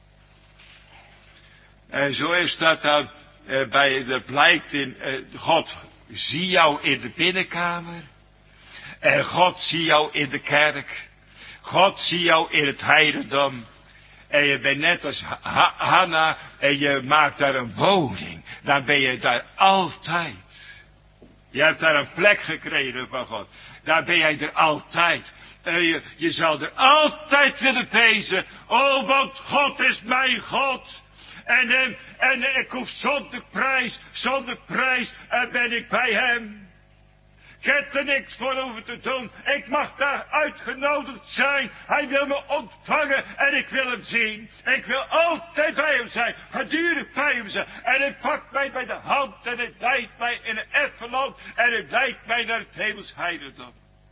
En zo is dat dan dat blijkt in God zie jou in de binnenkamer. En God zie jou in de kerk. God zie jou in het heiligdom. En je bent net als Hanna en je maakt daar een woning. Dan ben je daar altijd. Je hebt daar een plek gekregen van God. Daar ben jij er altijd. Je zal er altijd willen wezen. Want God is mijn God. En ik hoef zonder prijs ben ik bij hem. Ik heb er niks voor over te doen. Ik mag daar uitgenodigd zijn. Hij wil me ontvangen en ik wil hem zien. Ik wil altijd bij hem zijn. Gedurig bij hem zijn. En hij pakt mij bij de hand en hij leidt mij in een effen land. En hij leidt mij naar het hemels heiligdom.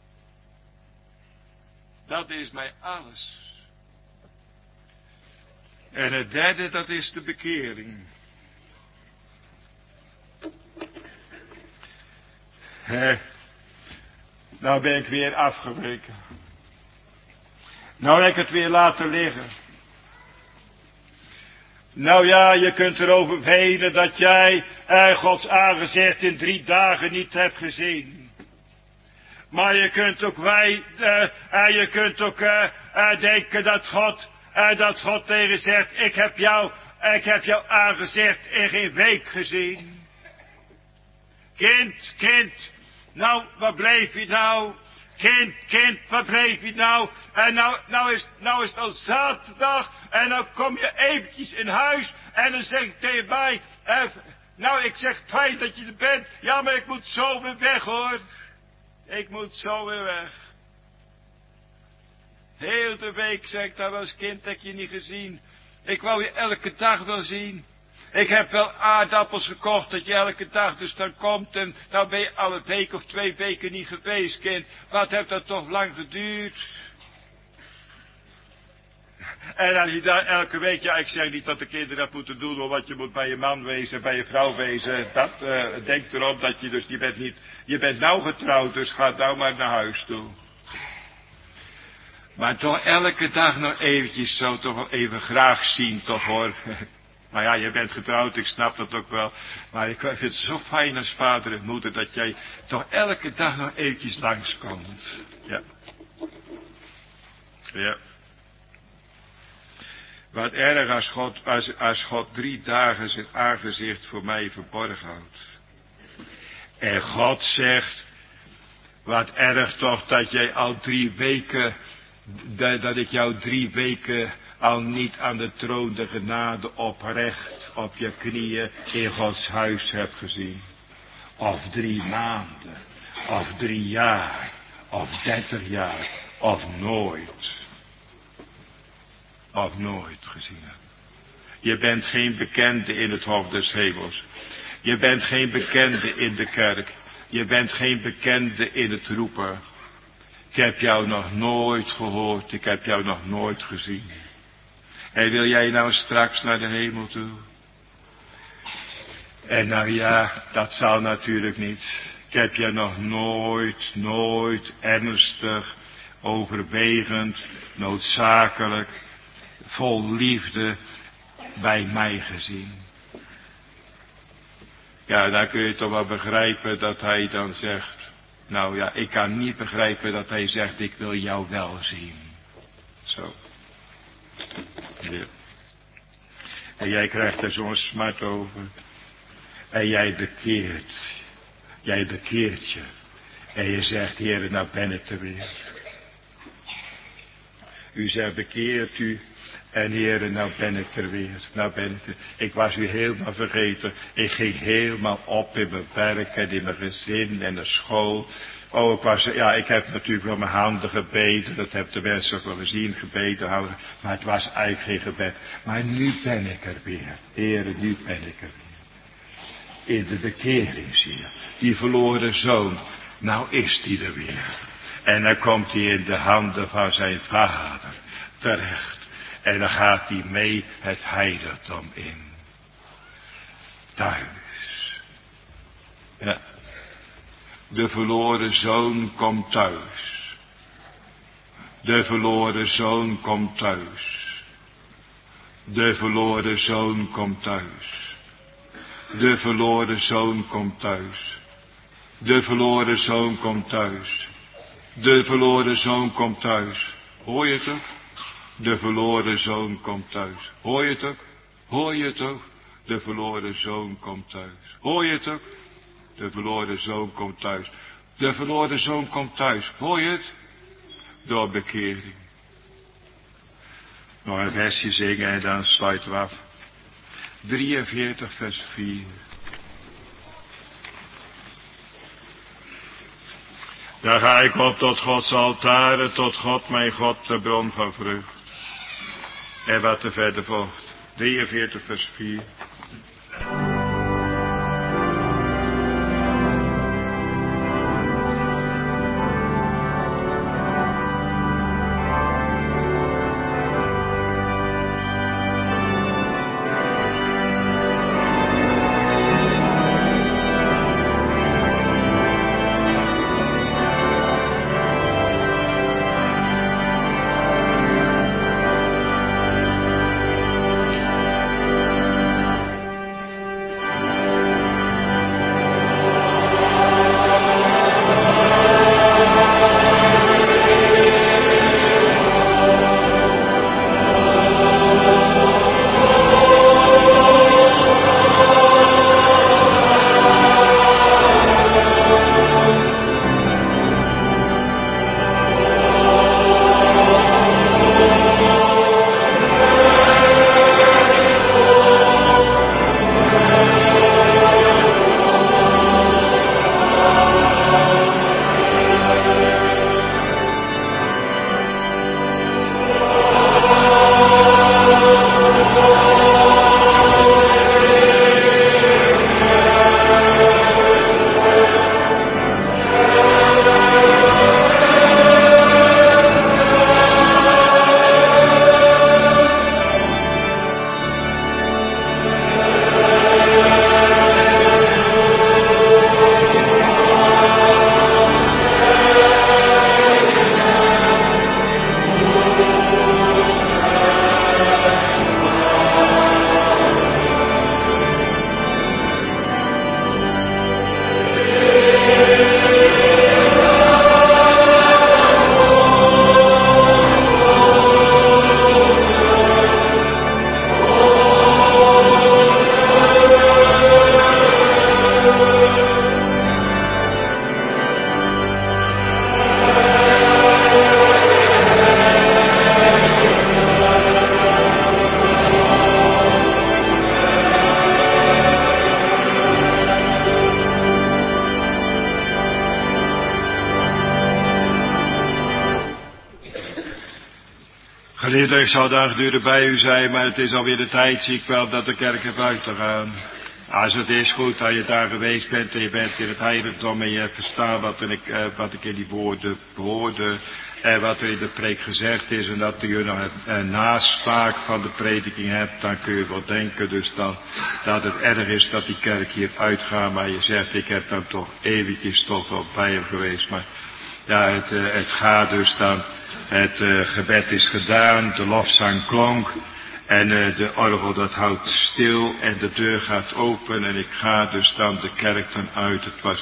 Dat is mij alles. En het derde, dat is de bekering. Nou ben ik weer afgeweken. Nou heb ik het weer laten liggen. Nou ja, je kunt erover wenen dat jij Gods aangezicht in 3 dagen niet hebt gezien. Maar je kunt ook denken dat God tegen zegt, ik heb jouw aangezicht in geen week gezien. Kind, nou, waar bleef je nou? Kind, waar bleef je nou? En nou is het al zaterdag en dan kom je eventjes in huis en dan zeg ik tegen mij, ik zeg fijn dat je er bent, ja, maar ik moet zo weer weg hoor. Ik moet zo weer weg. Heel de week, zeg ik, dat was kind, heb je niet gezien. Ik wou je elke dag wel zien. Ik heb wel aardappels gekocht dat je elke dag dus dan komt. En nou ben je al een week of 2 weken niet geweest, kind. Wat heeft dat toch lang geduurd? En als je daar elke week, ja, ik zeg niet dat de kinderen dat moeten doen, want je moet bij je man wezen, bij je vrouw wezen. Dat, denk erop dat je dus, je bent nou getrouwd, dus ga nou maar naar huis toe. Maar toch elke dag nog eventjes, zou toch wel even graag zien, toch hoor. Maar ja, je bent getrouwd, ik snap dat ook wel. Maar ik vind het zo fijn als vader en moeder dat jij toch elke dag nog eventjes langskomt. Ja. Ja. Wat erg als God 3 dagen zijn aangezicht voor mij verborgen houdt. En God zegt, wat erg toch dat jij al 3 weken, dat ik jou 3 weken al niet aan de troon der genade oprecht op je knieën in Gods huis heb gezien. Of 3 maanden, of 3 jaar, of 30 jaar, of nooit. Of nooit gezien heb. Je bent geen bekende in het hof des hemels. Je bent geen bekende in de kerk. Je bent geen bekende in het roepen. Ik heb jou nog nooit gehoord. Ik heb jou nog nooit gezien. En wil jij nou straks naar de hemel toe? En nou ja, dat zal natuurlijk niet. Ik heb je nog nooit ernstig, overwegend, noodzakelijk, vol liefde bij mij gezien. Ja, dan kun je toch wel begrijpen dat hij dan zegt, nou ja, ik kan niet begrijpen dat hij zegt, ik wil jou wel zien. Zo. Ja. En jij krijgt er zo'n smart over. En jij bekeert je. En je zegt, Heere, nou ben ik er weer. U zegt, bekeert u. En Heere, nou ben ik er weer. Nou ben ik er. Ik was u helemaal vergeten. Ik ging helemaal op in mijn werk en in mijn gezin en de school. Oh, ik heb natuurlijk wel mijn handen gebeden. Dat hebben de mensen ook wel gezien, gebeden houden. Maar het was eigenlijk geen gebed. Maar nu ben ik er weer. Heere, nu ben ik er weer. In de bekering zie je. Die verloren zoon. Nou is die er weer. En dan komt hij in de handen van zijn vader terecht. En dan gaat hij mee het heiligdom in. Thuis. Ja. De verloren zoon komt thuis. De verloren zoon komt thuis. De verloren zoon komt thuis. De verloren zoon komt thuis. De verloren zoon komt thuis. De verloren zoon komt thuis. Hoor je het ook? De verloren zoon komt thuis. Hoor je het ook? Hoor je het ook? De verloren zoon komt thuis. Hoor je het ook? De verloren zoon komt thuis. De verloren zoon komt thuis. Hoor je het? Door bekering. Nog een versje zingen en dan sluiten we af. 43 vers 4. Dan ga ik op tot Gods altaren, tot God mijn God, de bron van vreugd. En wat er verder volgt. 43 vers 4. Geliefde, ik zou daar gedurende bij u zijn, maar het is alweer de tijd, zie ik wel, dat de kerk heeft uit te gaan. Als het is goed dat je daar geweest bent en je bent in het heiligdom en je verstaat wat ik in die woorden hoorde en wat er in de preek gezegd is en dat je nog een naspraak van de prediking hebt, dan kun je wel denken dus dan dat het erg is dat die kerk hier uitgaat, maar je zegt ik heb dan toch eventjes toch wel bij hem geweest, maar ja, het gaat dus dan, het gebed is gedaan, de lofzang klonk. En de orgel dat houdt stil en de deur gaat open en ik ga dus dan de kerk dan uit. Het was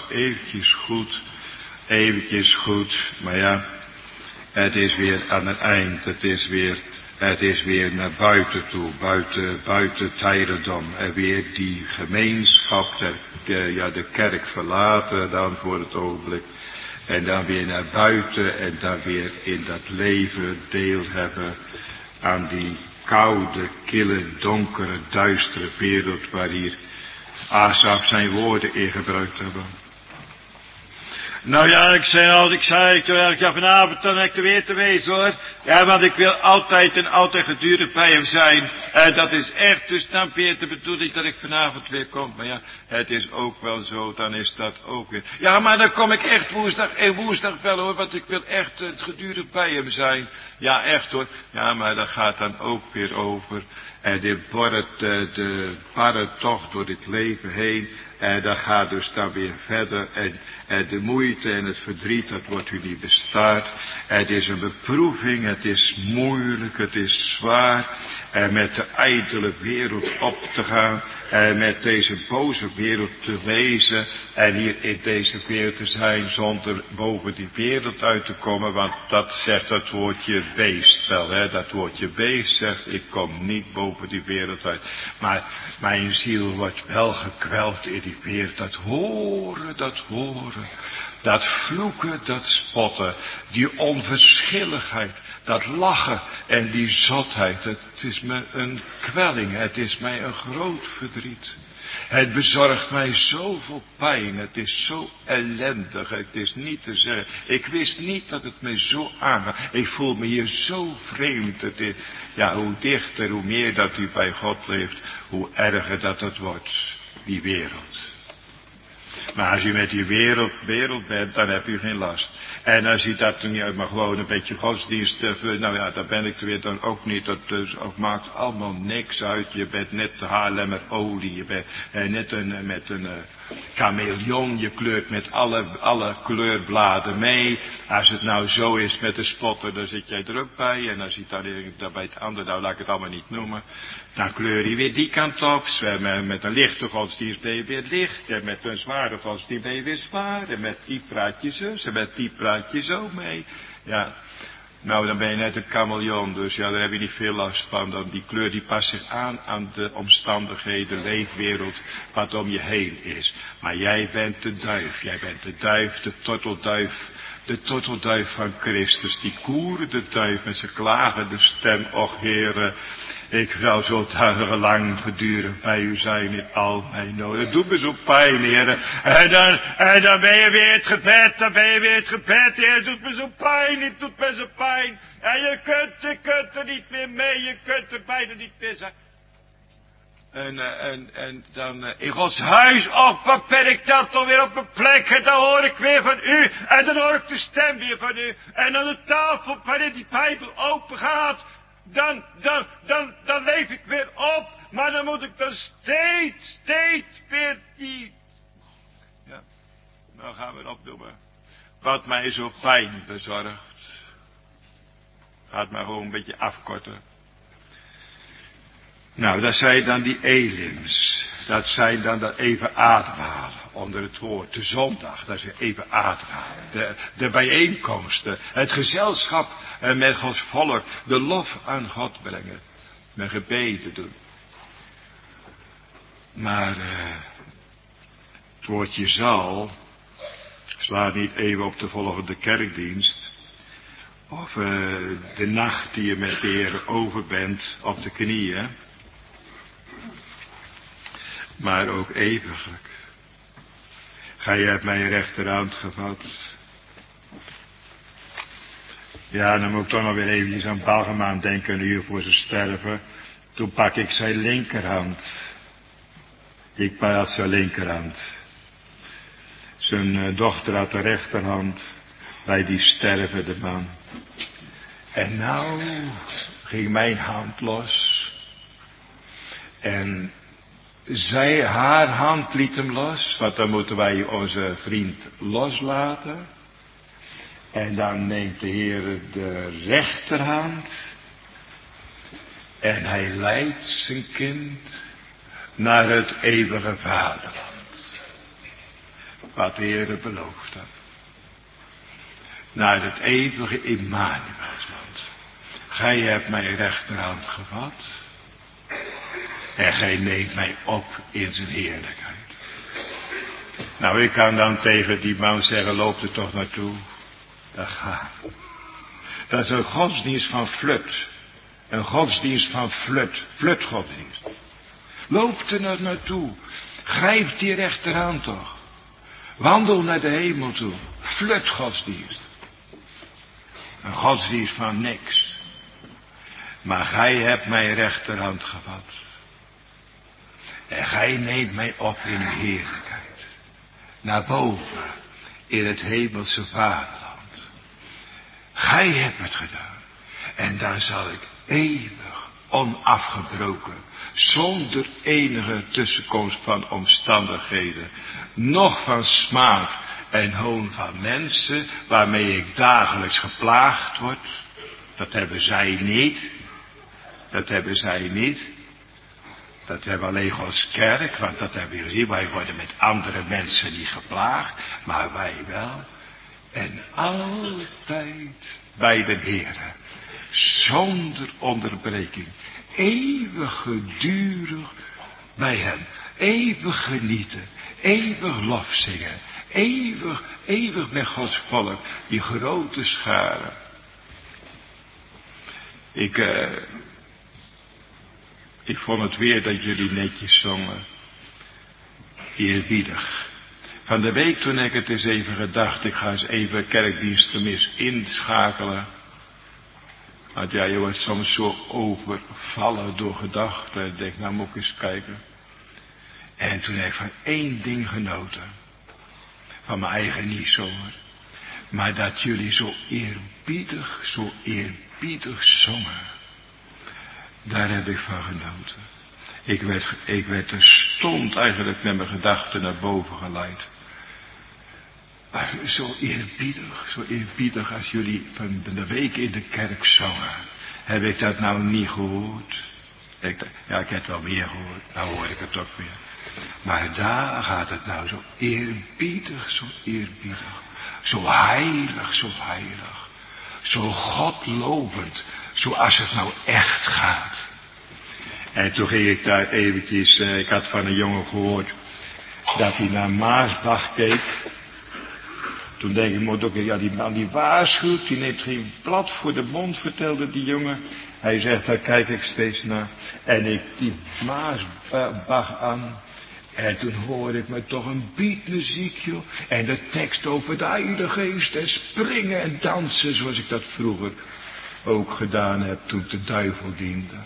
eventjes goed, maar ja, het is weer aan het eind. Het is weer naar buiten toe, buiten het heiligdom. En weer die gemeenschap, de kerk verlaten dan voor het ogenblik. En dan weer naar buiten en dan weer in dat leven deel hebben aan die koude, kille, donkere, duistere wereld waar hier Asaf zijn woorden in gebruikt hebben. Nou ja, ik zei vanavond dan heb ik er weer te wezen hoor. Ja, want ik wil altijd en altijd gedurig bij hem zijn. Dat is echt, dus dan weer de bedoeling dat ik vanavond weer kom. Maar ja, het is ook wel zo, dan is dat ook weer. Ja, maar dan kom ik echt woensdag wel hoor, want ik wil echt gedurig bij hem zijn. Ja, echt hoor. Ja, maar dat gaat dan ook weer over. En de barre tocht door dit leven heen. En dat gaat dus dan weer verder. En de moeite en het verdriet, dat wordt u niet bestaat. Het is een beproeving, het is moeilijk, het is zwaar. En met de ijdele wereld op te gaan. En met deze boze wereld te wezen. En hier in deze wereld te zijn zonder boven die wereld uit te komen. Want dat zegt dat woordje beest wel. Hè? Dat woordje beest zegt, ik kom niet boven die wereld uit. Maar mijn ziel wordt wel gekweld in die wereld. Dat horen. Dat vloeken, dat spotten. Die onverschilligheid. Dat lachen en die zotheid. Het is me een kwelling. Het is mij een groot verdriet. Het bezorgt mij zoveel pijn. Het is zo ellendig. Het is niet te zeggen. Ik wist niet dat het mij zo aangaat. Ik voel me hier zo vreemd. Het is, ja, hoe dichter, hoe meer dat u bij God leeft, hoe erger dat het wordt. Die wereld. Maar als u met die wereld bent, dan heb u geen last. En als u dat niet uit, maar gewoon een beetje godsdienst, nou ja, daar ben ik er weer dan ook niet. Dat maakt allemaal niks uit. Je bent net de Haarlemmer olie. Je bent net met een chameleon. Je kleurt met alle kleurbladen mee. Als het nou zo is met de spotter, dan zit jij er ook bij. En als je dan bij het andere, nou laat ik het allemaal niet noemen. Dan kleur je weer die kant op. Met een lichte godsdienst ben je weer licht. En met een zware godsdienst ben je weer zwaar. En met die praat je zus. En met die praat je zo mee. Ja. Nou, dan ben je net een chameleon. Dus ja, daar heb je niet veel last van. Dan die kleur die past zich aan de omstandigheden, de leefwereld, wat om je heen is. Maar jij bent de duif. Jij bent de duif, de tortelduif. De tortelduif van Christus. Die koerende duif met zijn klagende stem. Och, Heere. Ik zou zo dagenlang gedurig bij u zijn in al mijn noden. Het doet me zo pijn, Heer. En dan ben je weer het gebed. Heer. Het doet me zo pijn. En je kunt er niet meer mee. Je kunt er bijna niet meer zijn. En dan in Gods huis. Och, wat ben ik dan toch weer op mijn plek. En dan hoor ik weer van u. En dan hoor ik de stem weer van u. En aan de tafel waarin die Bijbel open gaat. Dan leef ik weer op, maar dan moet ik dan steeds weer die... Ja, nou gaan we het opnoemen. Wat mij zo pijn bezorgt. Gaat maar gewoon een beetje afkorten. Nou, dat zijn dan die elims. Dat zijn dan dat even ademhalen onder het woord. De zondag, dat is even ademhalen. De bijeenkomsten, het gezelschap met Gods volk. De lof aan God brengen. Met gebeden doen. Maar het woordje zal slaat niet even op de volgende kerkdienst. Of de nacht die je met de Heer over bent op de knieën. Maar ook eeuwiglijk. Gij hebt mijn rechterhand gevat. Ja, dan moet ik toch nog weer eventjes aan Balgemaan denken, een uur voor zijn sterven. Toen pak ik zijn linkerhand. Ik had zijn linkerhand. Zijn dochter had de rechterhand bij die stervende man. En nou ging mijn hand los. En haar hand liet hem los, want dan moeten wij onze vriend loslaten. En dan neemt de Heer de rechterhand. En hij leidt zijn kind naar het eeuwige vaderland. Wat de Heer beloofd had. Naar het eeuwige Immanuelsland. Gij hebt mijn rechterhand gevat. En gij neemt mij op in zijn heerlijkheid. Nou, ik kan dan tegen die man zeggen, loop er toch naartoe. Dat gaat. Dat is een godsdienst van flut. Een godsdienst van flut. Flutgodsdienst. Loop er naartoe. Grijp die rechterhand toch. Wandel naar de hemel toe. Flutgodsdienst. Een godsdienst van niks. Maar gij hebt mijn rechterhand gevat. En gij neemt mij op in uw heerlijkheid. Naar boven. In het hemelse vaderland. Gij hebt het gedaan. En dan zal ik eeuwig, onafgebroken, zonder enige tussenkomst van omstandigheden, nog van smaad en hoon van mensen, waarmee ik dagelijks geplaagd word. Dat hebben zij niet. Dat hebben zij niet. Dat hebben alleen Gods kerk, want dat hebben we gezien. Wij worden met andere mensen niet geplaagd, maar wij wel. En altijd bij de Heere, zonder onderbreking, eeuwig gedurig bij hem, eeuwig genieten, eeuwig lof zingen, eeuwig met Gods volk, die grote scharen. Ik vond het weer dat jullie netjes zongen, eerbiedig. Van de week toen ik het eens even gedacht, ik ga eens even kerkdienstgemis inschakelen. Want ja, je wordt soms zo overvallen door gedachten. Ik denk, nou moet ik eens kijken. En toen heb ik van één ding genoten. Van mijn eigen niet zo hoor. Maar dat jullie zo eerbiedig zongen. Daar heb ik van genoten. Ik werd terstond eigenlijk met mijn gedachten naar boven geleid. Maar zo eerbiedig als jullie van de week in de kerk zongen. Heb ik dat nou niet gehoord? Ik heb het wel meer gehoord. Nou hoor ik het ook weer. Maar daar gaat het nou zo eerbiedig. Zo heilig. Zo godlovend. Zoals het nou echt gaat. En toen ging ik daar eventjes, ik had van een jongen gehoord dat hij naar Maasbach keek. Toen denk ik, moet ook, ja die man die waarschuwt, die neemt geen blad voor de mond, vertelde die jongen. Hij zegt, daar kijk ik steeds naar. En ik die Maasbach aan. En toen hoorde ik me toch een beatmuziek, joh. En de tekst over de Heilige Geest en springen en dansen, zoals ik dat vroeger ook gedaan heb toen ik de duivel diende.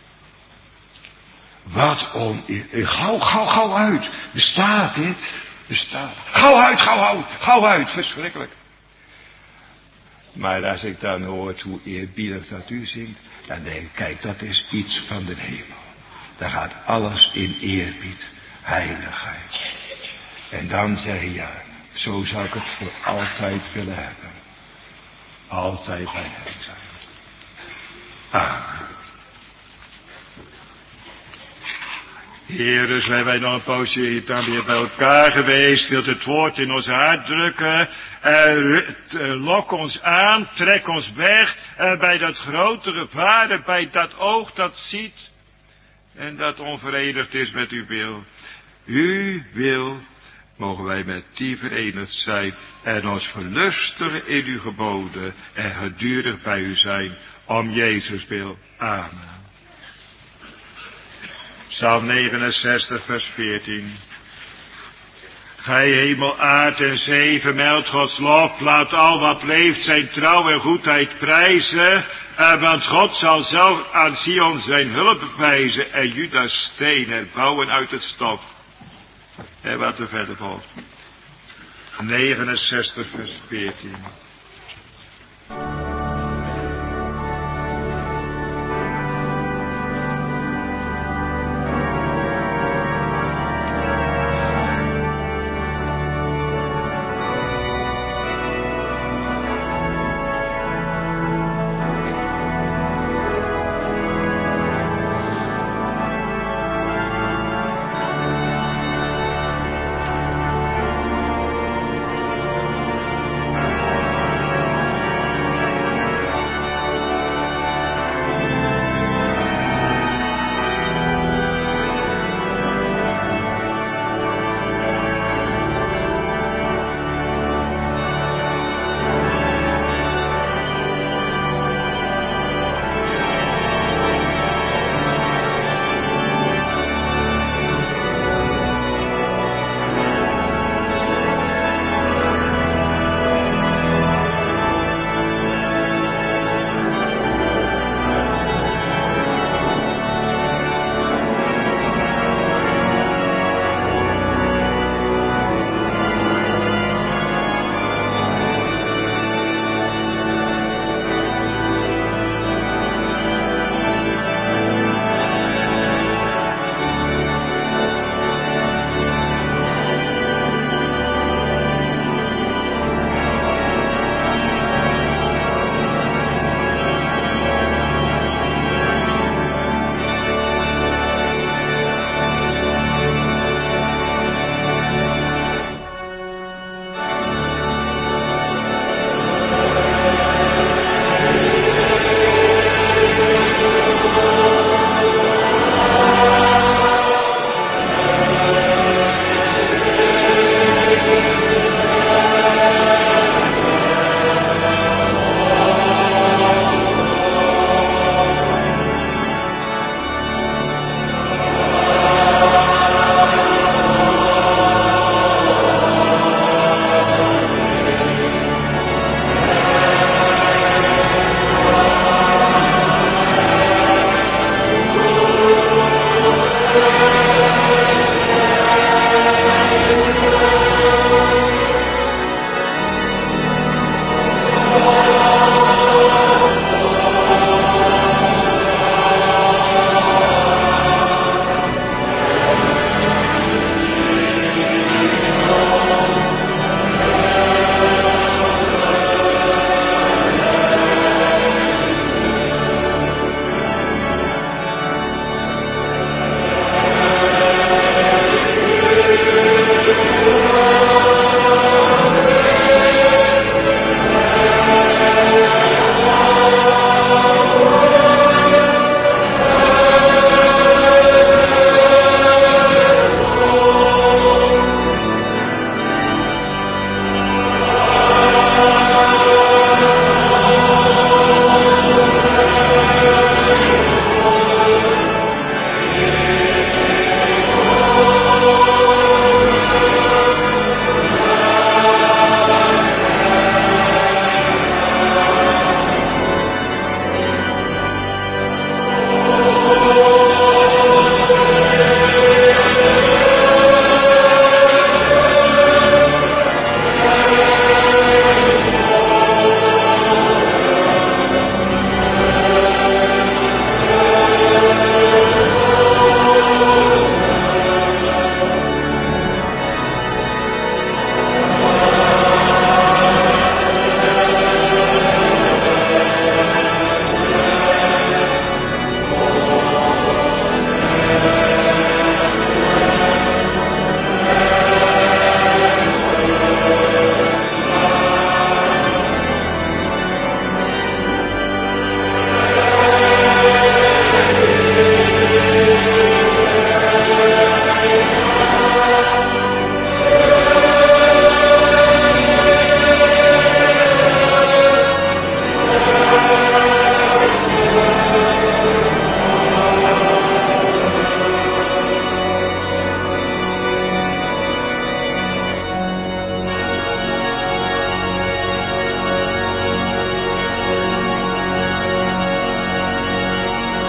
Wat gauw uit. Bestaat dit? Bestaat. Gauw uit. Verschrikkelijk. Maar als ik dan hoor hoe eerbiedig dat u zingt, dan denk ik, kijk, dat is iets van de hemel. Daar gaat alles in eerbied, heiligheid. En dan zeg je, ja, zo zou ik het voor altijd willen hebben. Altijd bij hem zijn. Amen. Heere, zijn wij nog een poosje hier dan weer bij elkaar geweest. Wilt het woord in ons hart drukken. Lok ons aan, trek ons weg. Bij dat grote gevaar, bij dat oog dat ziet. En dat onverenigd is met uw wil. Uw wil, mogen wij met die verenigd zijn. En ons verlustigen in uw geboden. En gedurig bij u zijn. Om Jezus wil. Amen. Psalm 69 vers 14. Gij hemel, aard en zee, vermeld Gods lof, laat al wat leeft zijn trouw en goedheid prijzen. Want God zal zelf aan Sion zijn hulp bewijzen en Juda's steen herbouwen uit het stof. En wat er verder volgt. 69 vers 14.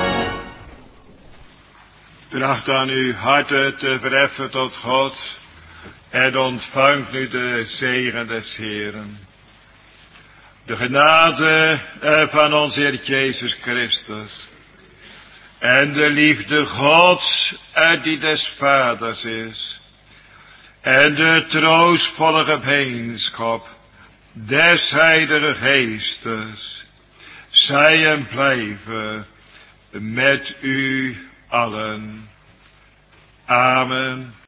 Tracht aan uw harten te verheffen tot God, En ontvangt nu de zegen des Heeren. De genade van onze Heer Jezus Christus. En de liefde Gods die des Vaders is. En de troostvolle gemeenschap des Heilige Geestes. Zij en blijven met u allen. Amen.